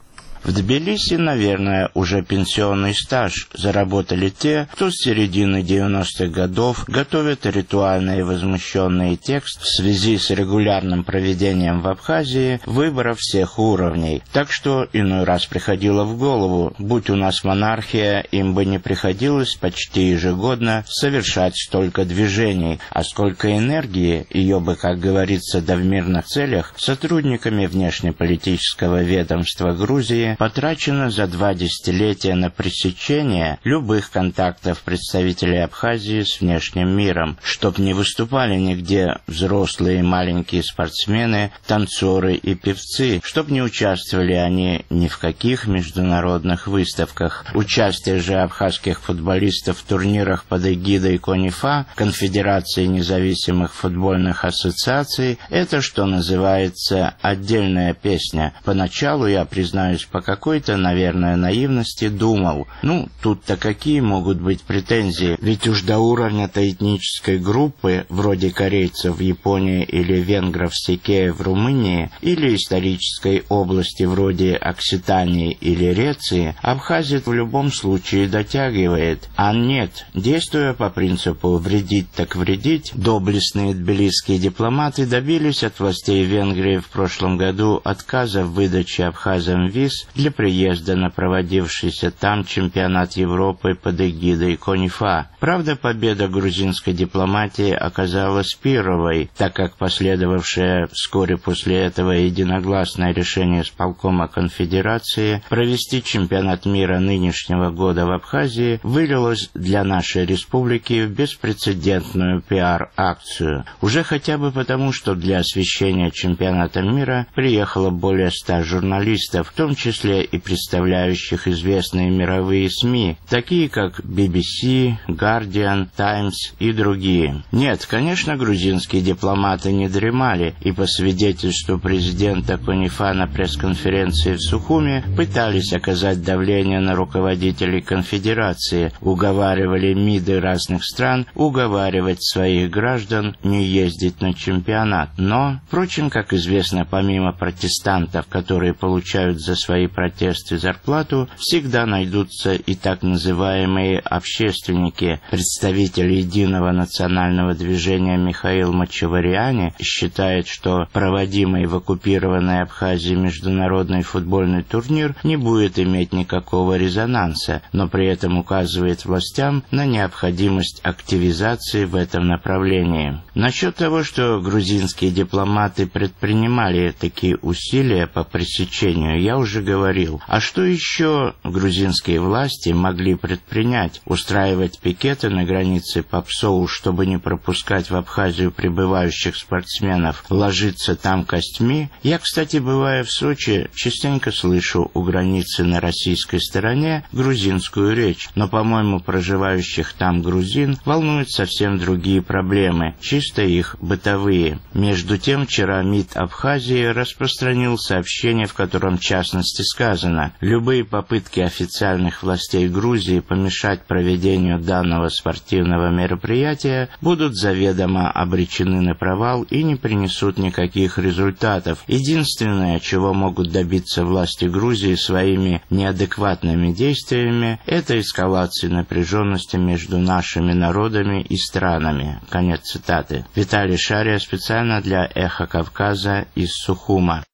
В Тбилиси, наверное, уже пенсионный стаж заработали те, кто с середины девяностых годов готовит ритуальный и возмущенный текст в связи с регулярным проведением в Абхазии выборов всех уровней. Так что иной раз приходило в голову, будь у нас монархия, им бы не приходилось почти ежегодно совершать столько движений, а сколько энергии ее бы, как говорится, да в мирных целях сотрудниками внешнеполитического ведомства Грузии потрачено за два десятилетия на пресечение любых контактов представителей Абхазии с внешним миром, чтоб не выступали нигде взрослые и маленькие спортсмены, танцоры и певцы, чтоб не участвовали они ни в каких международных выставках. Участие же абхазских футболистов в турнирах под эгидой КОНИФА, Конфедерации независимых футбольных ассоциаций, это, что называется, отдельная песня. Поначалу, я признаюсь, по какой-то, наверное, наивности думал, ну, тут-то какие могут быть претензии, ведь уж до уровня-то этнической группы, вроде корейцев в Японии или венгров в Секее в Румынии, или исторической области вроде Окситании или Реции, Абхазия в любом случае дотягивает. А нет, действуя по принципу «вредить так вредить», доблестные тбилисские дипломаты добились от властей Венгрии в прошлом году отказа в выдаче абхазам виз для приезда на проводившийся там чемпионат Европы под эгидой КОНИФА. Правда, победа грузинской дипломатии оказалась пирровой, так как последовавшее вскоре после этого единогласное решение исполкома Конфедерации провести чемпионат мира нынешнего года в Абхазии вылилось для нашей республики в беспрецедентную пиар-акцию. Уже хотя бы потому, что для освещения чемпионата мира приехало более ста журналистов, в том числе и представляющих известные мировые СМИ, такие как би би си, Guardian, Times и другие. Нет, конечно, грузинские дипломаты не дремали, и по свидетельству президента КОНИФА на пресс-конференции в Сухуме пытались оказать давление на руководителей конфедерации, уговаривали МИДы разных стран уговаривать своих граждан не ездить на чемпионат. Но, впрочем, как известно, помимо протестантов, которые получают за свои протесты зарплату, всегда найдутся и так называемые общественники. Представитель Единого национального движения Михаил Мачавариани считает, что проводимый в оккупированной Абхазии международный футбольный турнир не будет иметь никакого резонанса, но при этом указывает властям на необходимость активизации в этом направлении. Насчет того, что грузинские дипломаты предпринимали такие усилия по пресечению, я уже говорил. А что еще грузинские власти могли предпринять? Устраивать пикеты на границе по ПСОУ, чтобы не пропускать в Абхазию прибывающих спортсменов, ложиться там костьми? Я, кстати, бывая в Сочи, частенько слышу у границы на российской стороне грузинскую речь, но, по-моему, проживающих там грузин волнуют совсем другие проблемы, чисто их бытовые. Между тем, вчера МИД Абхазии распространил сообщение, в котором, в частности, сказано: любые попытки официальных властей Грузии помешать проведению данного спортивного мероприятия будут заведомо обречены на провал и не принесут никаких результатов. Единственное, чего могут добиться власти Грузии своими неадекватными действиями, это эскалация напряженности между нашими народами и странами. Конец цитаты. Виталий Шария специально для «Эхо Кавказа» из Сухума.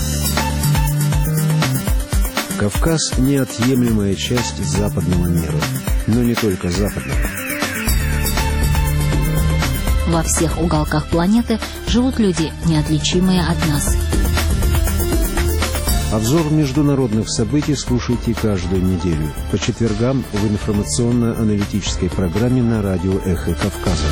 Кавказ – неотъемлемая часть западного мира, но не только западного. Во всех уголках планеты живут люди, неотличимые от нас. Обзор международных событий слушайте каждую неделю по четвергам в информационно-аналитической программе на радио «Эхо Кавказа».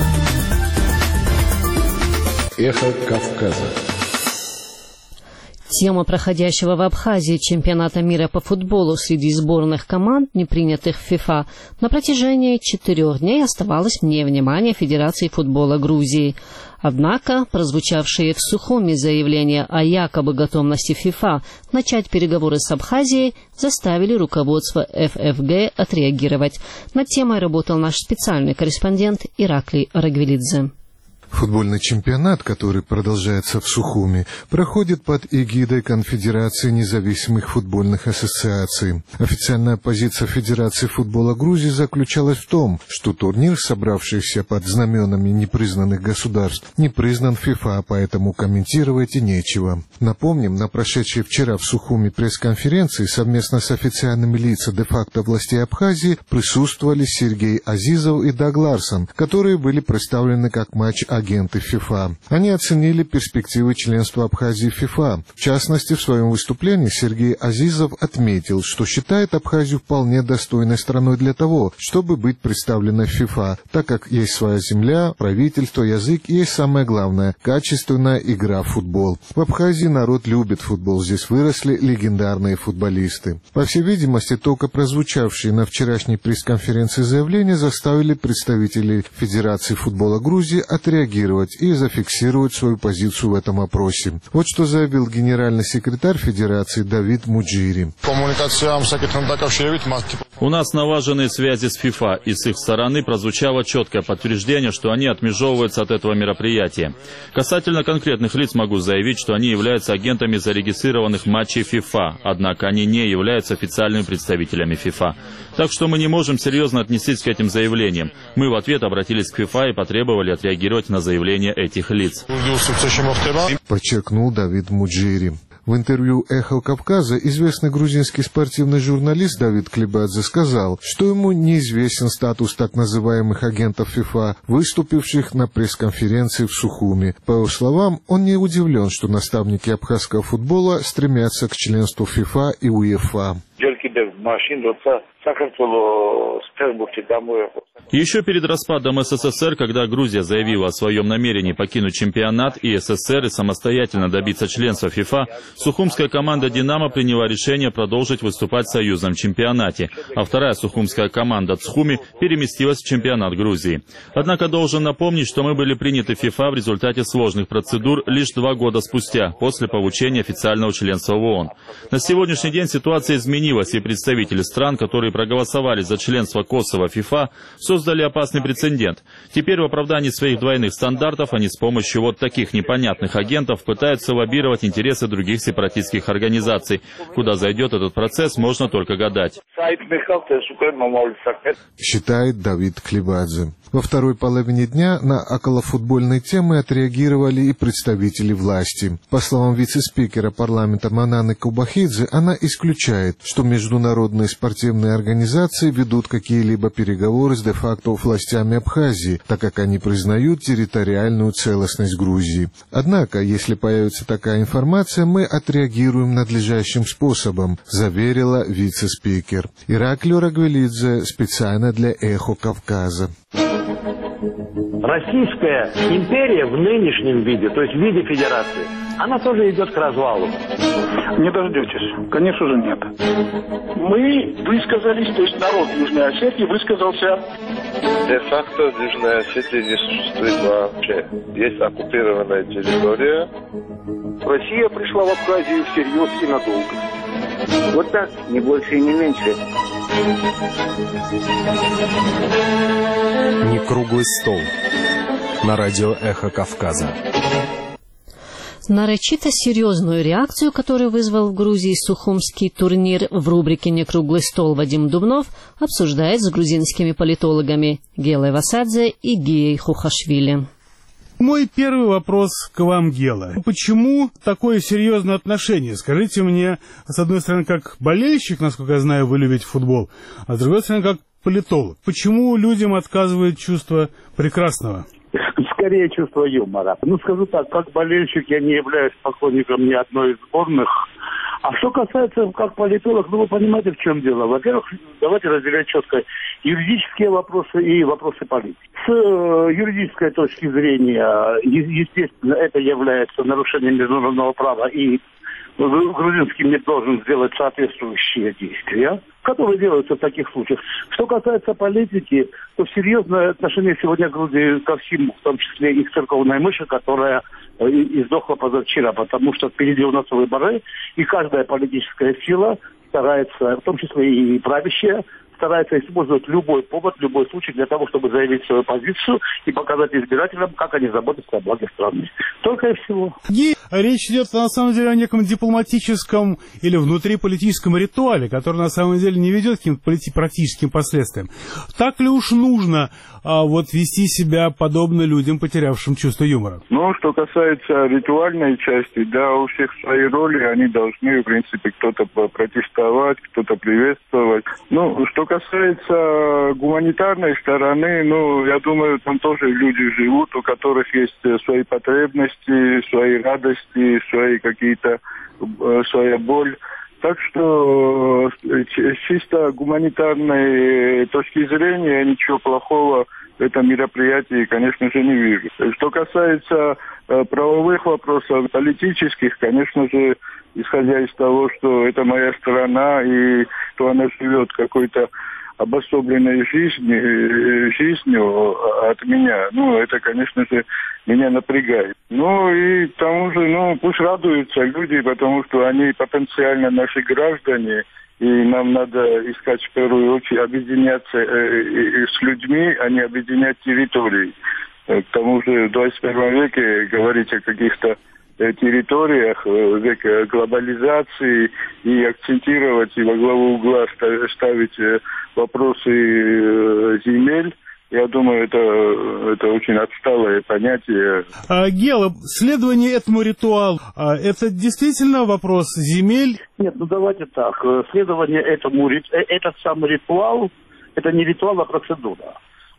«Эхо Кавказа». Тема проходящего в Абхазии чемпионата мира по футболу среди сборных команд, не принятых в ФИФА, на протяжении четырех дней оставалась вне внимания Федерации футбола Грузии. Однако прозвучавшие в Сухуми заявления о якобы готовности ФИФА начать переговоры с Абхазией заставили руководство эф эф гэ отреагировать. Над темой работал наш специальный корреспондент Ираклий Рагвелидзе. Футбольный чемпионат, который продолжается в Сухуми, проходит под эгидой Конфедерации независимых футбольных ассоциаций. Официальная позиция Федерации футбола Грузии заключалась в том, что турнир, собравшийся под знаменами непризнанных государств, не признан ФИФА, поэтому комментировать и нечего. Напомним, на прошедшей вчера в Сухуми пресс-конференции совместно с официальными лицами де-факто властей Абхазии присутствовали Сергей Азизов и Даг Ларсон, которые были представлены как матч агенты ФИФА. Они оценили перспективы членства Абхазии в ФИФА. В частности, в своем выступлении Сергей Азизов отметил, что считает Абхазию вполне достойной страной для того, чтобы быть представленной в ФИФА, так как есть своя земля, правительство, язык и есть самое главное – качественная игра в футбол. В Абхазии народ любит футбол, здесь выросли легендарные футболисты. По всей видимости, только прозвучавшие на вчерашней пресс-конференции заявления заставили представителей Федерации футбола Грузии отреагировать и зафиксировать свою позицию в этом опросе. Вот что заявил генеральный секретарь Федерации Давид Муджири. У нас налаженные связи с ФИФА, и с их стороны прозвучало четкое подтверждение, что они отмежевываются от этого мероприятия. Касательно конкретных лиц могу заявить, что они являются агентами зарегистрированных матчей ФИФА, однако они не являются официальными представителями ФИФА. Так что мы не можем серьезно отнестись к этим заявлениям. Мы в ответ обратились к ФИФА и потребовали отреагировать на заявления этих лиц. Подчеркнул Давид Муджири. В интервью «Эхо Кавказа» известный грузинский спортивный журналист Давид Клибадзе сказал, что ему неизвестен статус так называемых агентов ФИФА, выступивших на пресс-конференции в Сухуми. По его словам, он не удивлен, что наставники абхазского футбола стремятся к членству ФИФА и УЕФА. Еще перед распадом эс эс эс эр, когда Грузия заявила о своем намерении покинуть чемпионат и эс эс эс эр и самостоятельно добиться членства ФИФА, сухумская команда «Динамо» приняла решение продолжить выступать в союзном чемпионате, а вторая сухумская команда «Цхуми» переместилась в чемпионат Грузии. Однако должен напомнить, что мы были приняты в ФИФА в результате сложных процедур лишь два года спустя, после получения официального членства в ООН. На сегодняшний день ситуация изменилась, и представители стран, которые проголосовали за членство Косово в ФИФА, создали опасный прецедент. Теперь в оправдании своих двойных стандартов они с помощью вот таких непонятных агентов пытаются лоббировать интересы других сепаратистских организаций. Куда зайдет этот процесс, можно только гадать. Считает Давид Клибадзе. Во второй половине дня на околофутбольные темы отреагировали и представители власти. По словам вице-спикера парламента Мананы Кубахидзе, она исключает, что международные спортивные организации ведут какие-либо переговоры с де-факто властями Абхазии, так как они признают территориальную целостность Грузии. Однако, если появится такая информация, мы отреагируем надлежащим способом, заверила вице-спикер. Ираклий Рагвелидзе специально для «Эхо Кавказа». Российская империя в нынешнем виде, то есть в виде федерации, она тоже идет к развалу. Не дождетесь. Конечно же нет. Мы высказались, то есть народ Южной Осетии высказался. Де-факто в Южной Осетии не существует вообще. Есть оккупированная территория. Россия пришла в Абхазию всерьез и надолго. Вот так, не больше и не меньше. Не круглый стол. На радио «Эхо Кавказа». Нарочито серьезную реакцию, которую вызвал в Грузии сухумский турнир, в рубрике «Не круглый стол» Вадим Дубнов обсуждает с грузинскими политологами Гелой Васадзе и Гией Хухашвили. Мой первый вопрос к вам, Гела. Почему такое серьезное отношение? Скажите мне, с одной стороны, как болельщик, насколько я знаю, вы любите футбол, а с другой стороны, как политолог. Почему людям отказывает чувство прекрасного? Скорее чувство юмора. Ну, скажу так, как болельщик я не являюсь поклонником ни одной из сборных. А что касается, как политолог, ну, вы понимаете, в чем дело. Во-первых, давайте разделять четко юридические вопросы и вопросы политики. С э, юридической точки зрения, естественно, это является нарушением международного права и грузинский МИД должен сделать соответствующие действия, которые делаются в таких случаях. Что касается политики, то серьезное отношение сегодня Грузии ко всему, в том числе и к церковной мыши, которая издохла позавчера, потому что впереди у нас выборы, и каждая политическая сила старается, в том числе и правящая, старается использовать любой повод, любой случай для того, чтобы заявить свою позицию и показать избирателям, как они заботятся о благе страны. Только и всего. И речь идет на самом деле о неком дипломатическом или внутриполитическом ритуале, который на самом деле не ведет к каким-то практическим последствиям. Так ли уж нужно а, вот вести себя подобно людям, потерявшим чувство юмора? Ну, что касается ритуальной части, да, у всех свои роли, они должны, в принципе, кто-то протестовать, кто-то приветствовать. Ну, что касается гуманитарной стороны, ну, я думаю, там тоже люди живут, у которых есть свои потребности, свои радости, свои какие-то, своя боль. Так что с чисто гуманитарной точки зрения ничего плохого в этом мероприятии, конечно же, не вижу. Что касается правовых вопросов, политических, конечно же, исходя из того, что это моя страна и что она живет какой-то обособленной жизнью, жизнью от меня, ну, это, конечно же, меня напрягает. Ну, и к тому же, ну, пусть радуются люди, потому что они потенциально наши граждане, и нам надо искать в первую очередь объединяться э, с людьми, а не объединять территории. К тому же в двадцать первом веке говорить о каких-то территориях, век глобализации и акцентировать и во главу угла ставить вопросы земель, я думаю, это, это очень отсталое понятие. А, Гела, следование этому ритуалу, а, это действительно вопрос земель? Нет, ну давайте так. Следование этому, этот самый ритуал, это не ритуал, а процедура.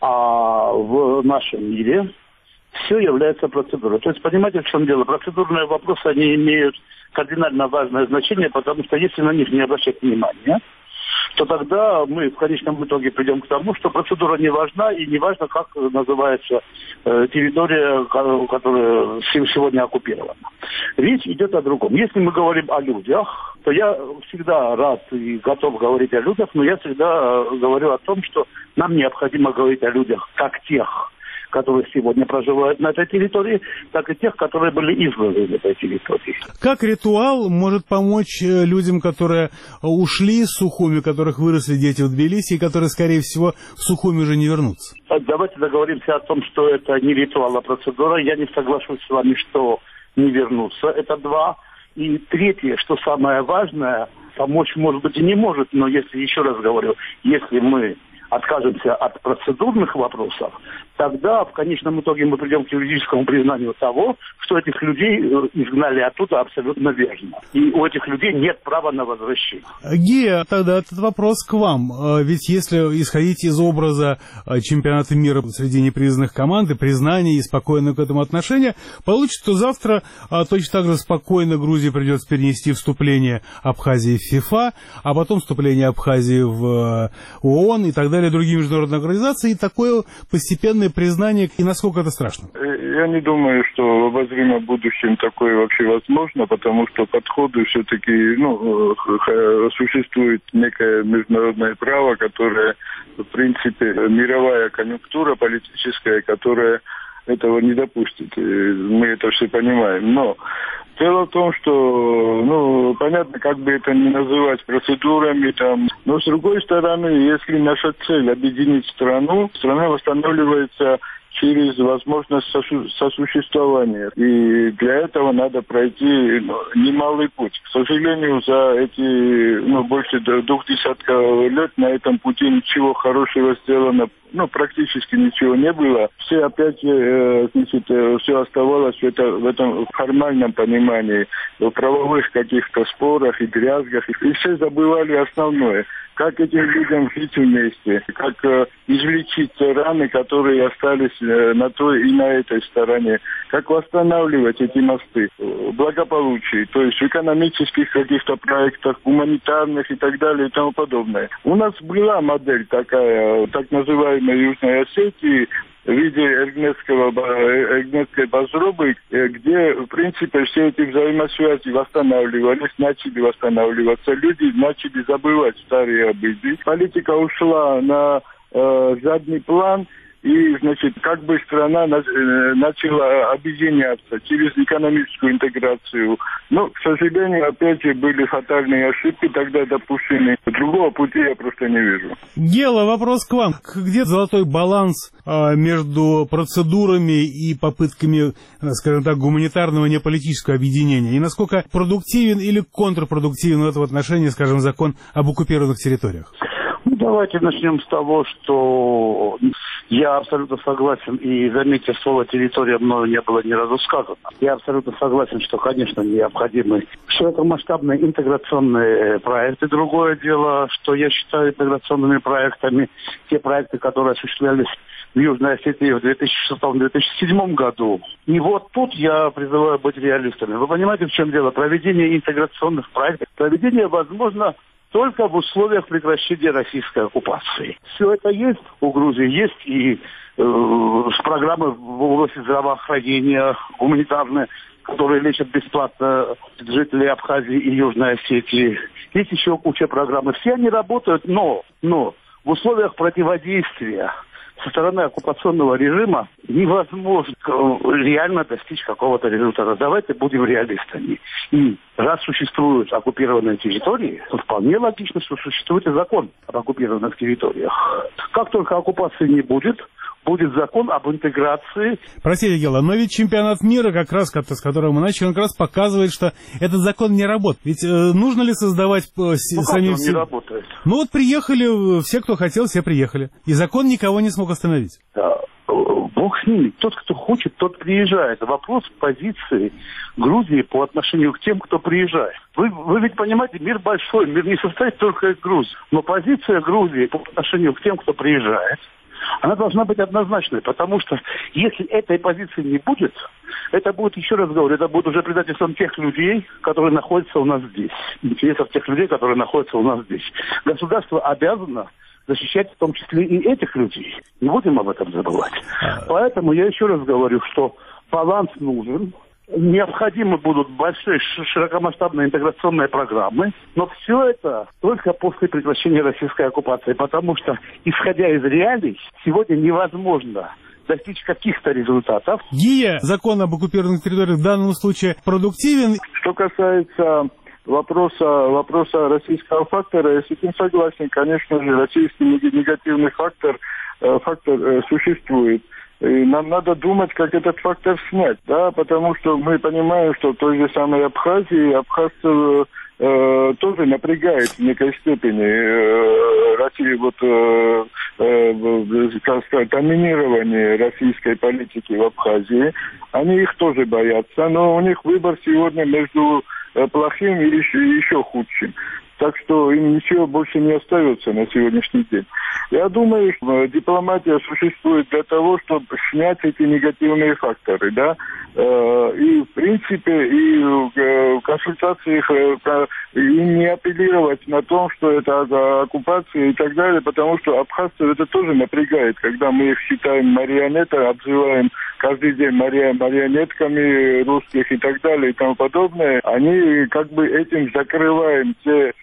А в нашем мире все является процедурой. То есть, понимаете, в чем дело? Процедурные вопросы, они имеют кардинально важное значение, потому что если на них не обращать внимания, то тогда мы в конечном итоге придем к тому, что процедура не важна, и не важно, как называется э, территория, которая сегодня оккупирована. Речь идет о другом. Если мы говорим о людях, то я всегда рад и готов говорить о людях, но я всегда говорю о том, что нам необходимо говорить о людях как тех, которые сегодня проживают на этой территории, так и тех, которые были изгнаны из этой территории. Как ритуал может помочь людям, которые ушли из Сухуми, у которых выросли дети в Тбилиси, и которые, скорее всего, в Сухуми уже не вернутся? Давайте договоримся о том, что это не ритуал, а процедура. Я не соглашусь с вами, что не вернутся. Это два. И третье, что самое важное, помочь, может быть, и не может, но если, еще раз говорю, если мы откажемся от процедурных вопросов, тогда в конечном итоге мы придем к юридическому признанию того, что этих людей изгнали оттуда абсолютно верно. И у этих людей нет права на возвращение. Гия, тогда этот вопрос к вам. Ведь если исходить из образа чемпионата мира среди непризнанных команд и признания и спокойного к этому отношения, получится, что завтра точно так же спокойно Грузии придется перенести вступление Абхазии в ФИФА, а потом вступление Абхазии в ООН и так далее, другие международные организации, и такое постепенное признание, и насколько это страшно? Я не думаю, что в обозримом будущем такое вообще возможно, потому что подходы все-таки, ну, существует некое международное право, которое, в принципе, мировая конъюнктура политическая, которая этого не допустит. Мы это все понимаем. Но дело в том, что, ну, понятно, как бы это ни называть процедурами, там, но с другой стороны, если наша цель объединить страну, страна восстанавливается через возможность сосу- сосуществования. И для этого надо пройти, ну, немалый путь. К сожалению, за эти, ну, больше двух десятков лет на этом пути ничего хорошего сделано, ну, практически ничего не было. Все опять, э, значит, э, все оставалось в, это, в этом формальном понимании, в правовых каких-то спорах и дрязгах. И все забывали основное. Как этим людям жить вместе, как э, излечить раны, которые остались э, на той и на этой стороне, как восстанавливать эти мосты в благополучии, то есть в экономических каких-то проектах, гуманитарных и так далее и тому подобное. У нас была модель такая, так называемой Южной Осетии, в виде Эргнетского, Эргнетской базробы, где, в принципе, все эти взаимосвязи восстанавливались, начали восстанавливаться. Люди начали забывать старые обиды. Политика ушла на э, задний план. И, значит, как бы страна начала объединяться через экономическую интеграцию. Но, к сожалению, опять же, были фатальные ошибки тогда допущены. Другого пути я просто не вижу. Гела, вопрос к вам. Где золотой баланс а, между процедурами и попытками, скажем так, гуманитарного неполитического объединения? И насколько продуктивен или контрпродуктивен в этом отношении, скажем, закон об оккупированных территориях? Ну, давайте начнем с того, что я абсолютно согласен, и, заметьте, слово «территория» мною не было ни разу сказано. Я абсолютно согласен, что, конечно, необходимы широкомасштабные интеграционные проекты. Другое дело, что я считаю интеграционными проектами те проекты, которые осуществлялись в Южной Осетии в две тысячи шестом — две тысячи седьмом году. И вот тут я призываю быть реалистами. Вы понимаете, в чем дело? Проведение интеграционных проектов, проведение возможно только в условиях прекращения российской оккупации. Все это есть у Грузии, есть и э, с программы в области здравоохранения гуманитарные, которые лечат бесплатно жителей Абхазии и Южной Осетии. Есть еще куча программ. Все они работают, но, но в условиях противодействия со стороны оккупационного режима невозможно реально достичь какого-то результата. Давайте будем реалистами. И раз существуют оккупированные территории, то вполне логично, что существует и закон об оккупированных территориях. Как только оккупации не будет, будет закон об интеграции. Простите, Гела, но ведь чемпионат мира, как раз, с которого мы начали, он как раз показывает, что этот закон не работает. Ведь э, нужно ли создавать э, ну, самим... как он не работает? Ну вот приехали, все, кто хотел, все приехали. И закон никого не смог остановить. Да. Бог с ними. Тот, кто хочет, тот приезжает. Вопрос позиции Грузии по отношению к тем, кто приезжает. Вы, вы ведь понимаете, мир большой, мир не состоит только из Грузии. Но позиция Грузии по отношению к тем, кто приезжает, она должна быть однозначной, потому что если этой позиции не будет, это будет, еще раз говорю, это будет уже предательством тех людей, которые находятся у нас здесь. Интересов тех людей, которые находятся у нас здесь. Государство обязано защищать в том числе и этих людей. Не будем об этом забывать. Поэтому я еще раз говорю, что баланс нужен. Необходимы будут большие широкомасштабные интеграционные программы, но все это только после прекращения российской оккупации, потому что, исходя из реалий, сегодня невозможно достичь каких-то результатов. ГИА, закон об оккупированных территориях, в данном случае продуктивен. Что касается вопроса, вопроса российского фактора, я с этим согласен. Конечно же, российский негативный фактор, фактор существует. И нам надо думать, как этот фактор снять, да, потому что мы понимаем, что в той же самой Абхазии абхазцев э, тоже напрягает в некой степени э, Россия, вот, э, э, как сказать, доминирование российской политики в Абхазии. Они их тоже боятся, но у них выбор сегодня между плохим и еще, еще худшим. Так что им ничего больше не остается на сегодняшний день. Я думаю, что дипломатия существует для того, чтобы снять эти негативные факторы, да. И, в принципе, и в консультациях и не апеллировать на том, что это оккупация и так далее, потому что абхазцев это тоже напрягает, когда мы их считаем марионетками, обзываем каждый день марионетками русских и так далее и тому подобное. Они как бы этим закрываем те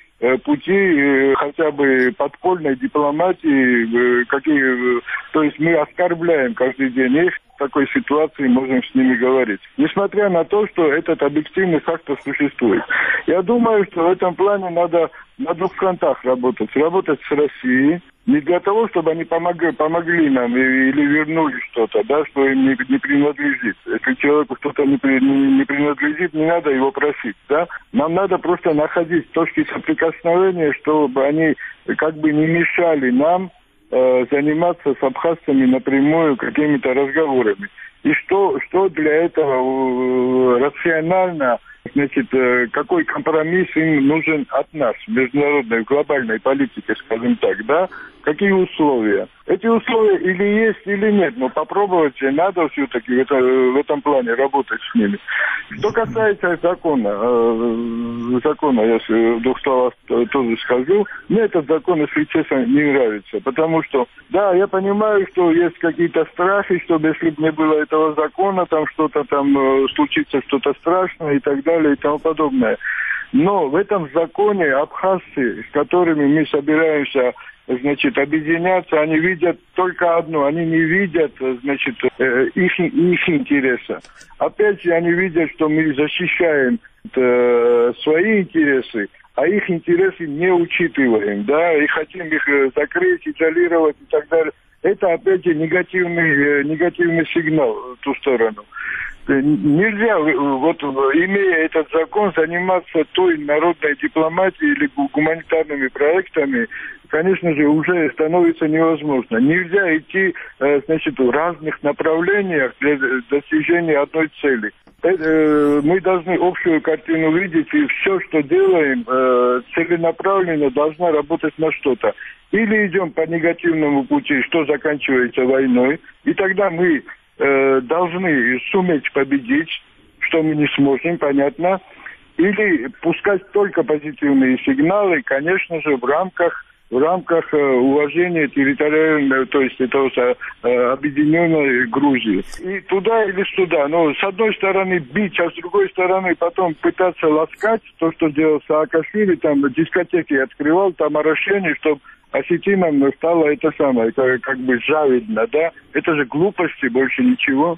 пути хотя бы подпольной дипломатии, какие, то есть мы оскорбляем каждый день их, в такой ситуации можем с ними говорить. Несмотря на то, что этот объективный фактор существует. Я думаю, что в этом плане надо на двух фронтах работать. Работать с Россией, не для того, чтобы они помогли, помогли нам или вернули что-то, да, что им не, не принадлежит. Если человеку что-то не, не, не принадлежит, не надо его просить, да. Нам надо просто находить точки соприкосновения, чтобы они как бы не мешали нам э, заниматься с абхазцами напрямую какими-то разговорами. И что, что для этого э, рационально, значит, э, какой компромисс им нужен от нас, в международной, в глобальной политике, скажем так, да? Какие условия? Эти условия или есть, или нет, но попробовать же надо все-таки в, это, в этом плане работать с ними. Что касается закона, э, закона, если в двух словах тоже скажу, мне этот закон, если честно, не нравится. Потому что, да, я понимаю, что есть какие-то страхи, чтобы если бы не было этого закона, там что-то там э, случится, что-то страшное и так далее и тому подобное. Но в этом законе абхазцы, с которыми мы собираемся, значит, объединяться, они видят только одно. Они не видят, значит, их, их интереса. Опять же, они видят, что мы защищаем э, свои интересы, а их интересы не учитываем, да, и хотим их закрыть, изолировать и так далее. Это, опять же, негативный, негативный сигнал в ту сторону. Нельзя, вот имея этот закон, заниматься той народной дипломатией или гуманитарными проектами, конечно же, уже становится невозможно. Нельзя идти, значит, в разных направлениях для достижения одной цели. Мы должны общую картину видеть, и все, что делаем, целенаправленно должна работать на что-то. Или идем по негативному пути, что заканчивается войной, и тогда мы должны суметь победить, что мы не сможем, понятно, или пускать только позитивные сигналы, конечно же, в рамках в рамках уважения территориального, то есть этого объединенной Грузии. И туда или сюда. Но с одной стороны бить, а с другой стороны потом пытаться ласкать, то, что делал Саакашвили, там дискотеки открывал, там орошение, чтобы осетинам стало это самое, как, как бы завидно, да? Это же глупости, больше ничего.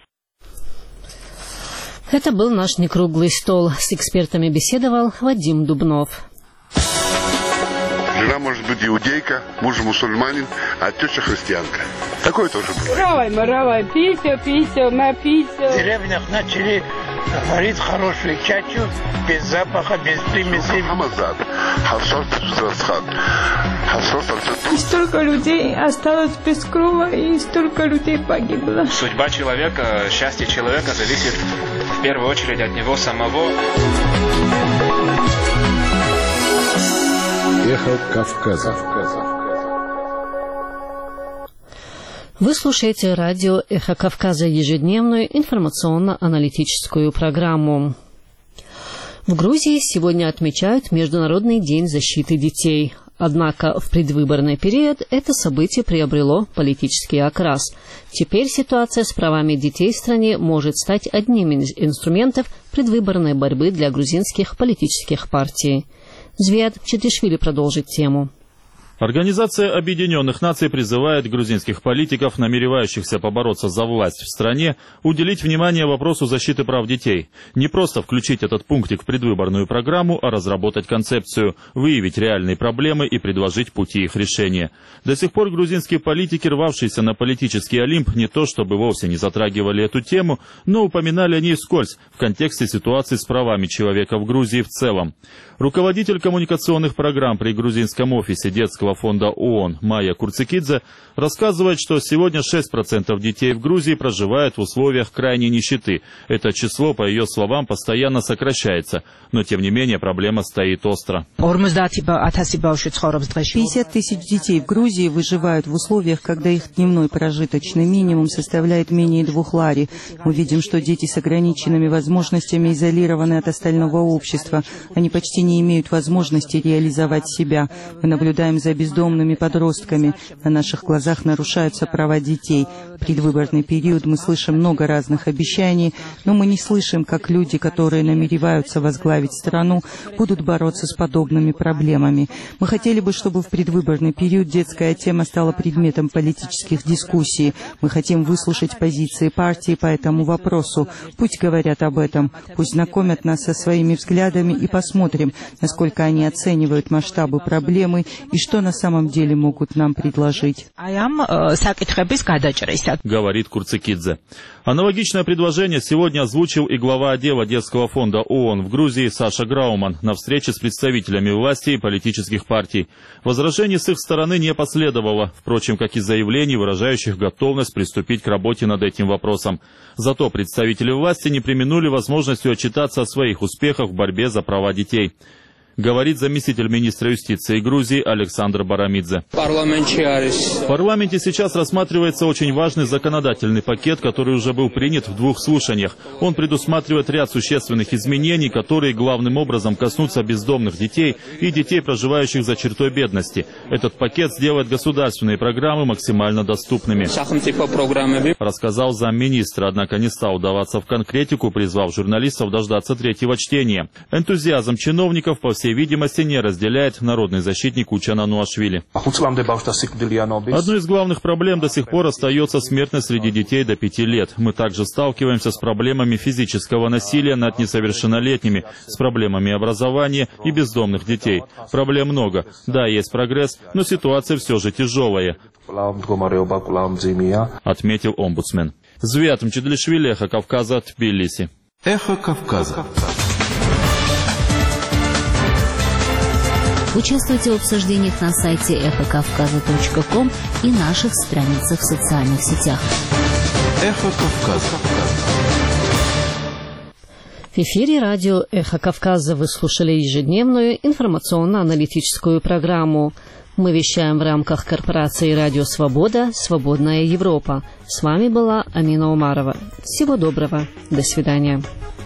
Это был наш некруглый стол. С экспертами беседовал Вадим Дубнов. Жена может быть иудейка, муж мусульманин, а теща христианка. Такое тоже бывает. Равай, маравай, писю, писю, на писю. В деревнях начали варить хорошую чачу, без запаха, без примесей. И столько людей осталось без крова, и столько людей погибло. Судьба человека, счастье человека зависит в первую очередь от него самого. Эхо Кавказа. Вы слушаете радио «Эхо Кавказа», ежедневную информационно-аналитическую программу. В Грузии сегодня отмечают Международный день защиты детей. Однако в предвыборный период это событие приобрело политический окрас. Теперь ситуация с правами детей в стране может стать одним из инструментов предвыборной борьбы для грузинских политических партий. Звиад Четишвили продолжит тему. Организация Объединенных Наций призывает грузинских политиков, намеревающихся побороться за власть в стране, уделить внимание вопросу защиты прав детей. Не просто включить этот пунктик в предвыборную программу, а разработать концепцию, выявить реальные проблемы и предложить пути их решения. До сих пор грузинские политики, рвавшиеся на политический Олимп, не то чтобы вовсе не затрагивали эту тему, но упоминали о ней вскользь в контексте ситуации с правами человека в Грузии в целом. Руководитель коммуникационных программ при грузинском офисе детского фонда ООН Майя Курцикидзе рассказывает, что сегодня шесть процентов детей в Грузии проживают в условиях крайней нищеты. Это число, по ее словам, постоянно сокращается, но тем не менее проблема стоит остро. пятьдесят тысяч детей в Грузии выживают в условиях, когда их дневной прожиточный минимум составляет менее двух лари. Мы видим, что дети с ограниченными возможностями изолированы от остального общества. Они почти не имеют возможности реализовать себя. Мы наблюдаем за бездомными подростками. На наших глазах нарушаются права детей. В предвыборный период мы слышим много разных обещаний, но мы не слышим, как люди, которые намереваются возглавить страну, будут бороться с подобными проблемами. Мы хотели бы, чтобы в предвыборный период детская тема стала предметом политических дискуссий. Мы хотим выслушать позиции партии по этому вопросу. Пусть говорят об этом, пусть знакомят нас со своими взглядами и посмотрим, насколько они оценивают масштабы проблемы и что на самом деле могут нам предложить. Говорит Курцикидзе. Аналогичное предложение сегодня озвучил и глава отдела детского фонда ООН в Грузии Саша Грауман на встрече с представителями власти и политических партий. Возражений с их стороны не последовало, впрочем, как и заявлений, выражающих готовность приступить к работе над этим вопросом. Зато представители власти не преминули возможностью отчитаться о своих успехах в борьбе за права детей. говорит заместитель министра юстиции Грузии Александр Барамидзе. В парламенте сейчас рассматривается очень важный законодательный пакет, который уже был принят в двух слушаниях. Он предусматривает ряд существенных изменений, которые главным образом коснутся бездомных детей и детей, проживающих за чертой бедности. Этот пакет сделает государственные программы максимально доступными, рассказал замминистра, однако не стал удаваться в конкретику, призвав журналистов дождаться третьего чтения. Энтузиазм чиновников, по всей видимости, не разделяет народный защитник Учан Ануашвили. Одной из главных проблем до сих пор остается смертность среди детей до пяти лет. Мы также сталкиваемся с проблемами физического насилия над несовершеннолетними, с проблемами образования и бездомных детей. Проблем много. Да, есть прогресс, но ситуация все же тяжелая, отметил омбудсмен. Звят Мчедлишвили, Эхо Кавказа, Тбилиси. Эхо Кавказа. Участвуйте в обсуждениях на сайте эхо кавказа точка ком и наших страницах в социальных сетях. Эхо Кавказа. В эфире радио «Эхо Кавказа» вы слушали ежедневную информационно-аналитическую программу. Мы вещаем в рамках корпорации «Радио Свобода. Свободная Европа». С вами была Амина Умарова. Всего доброго. До свидания.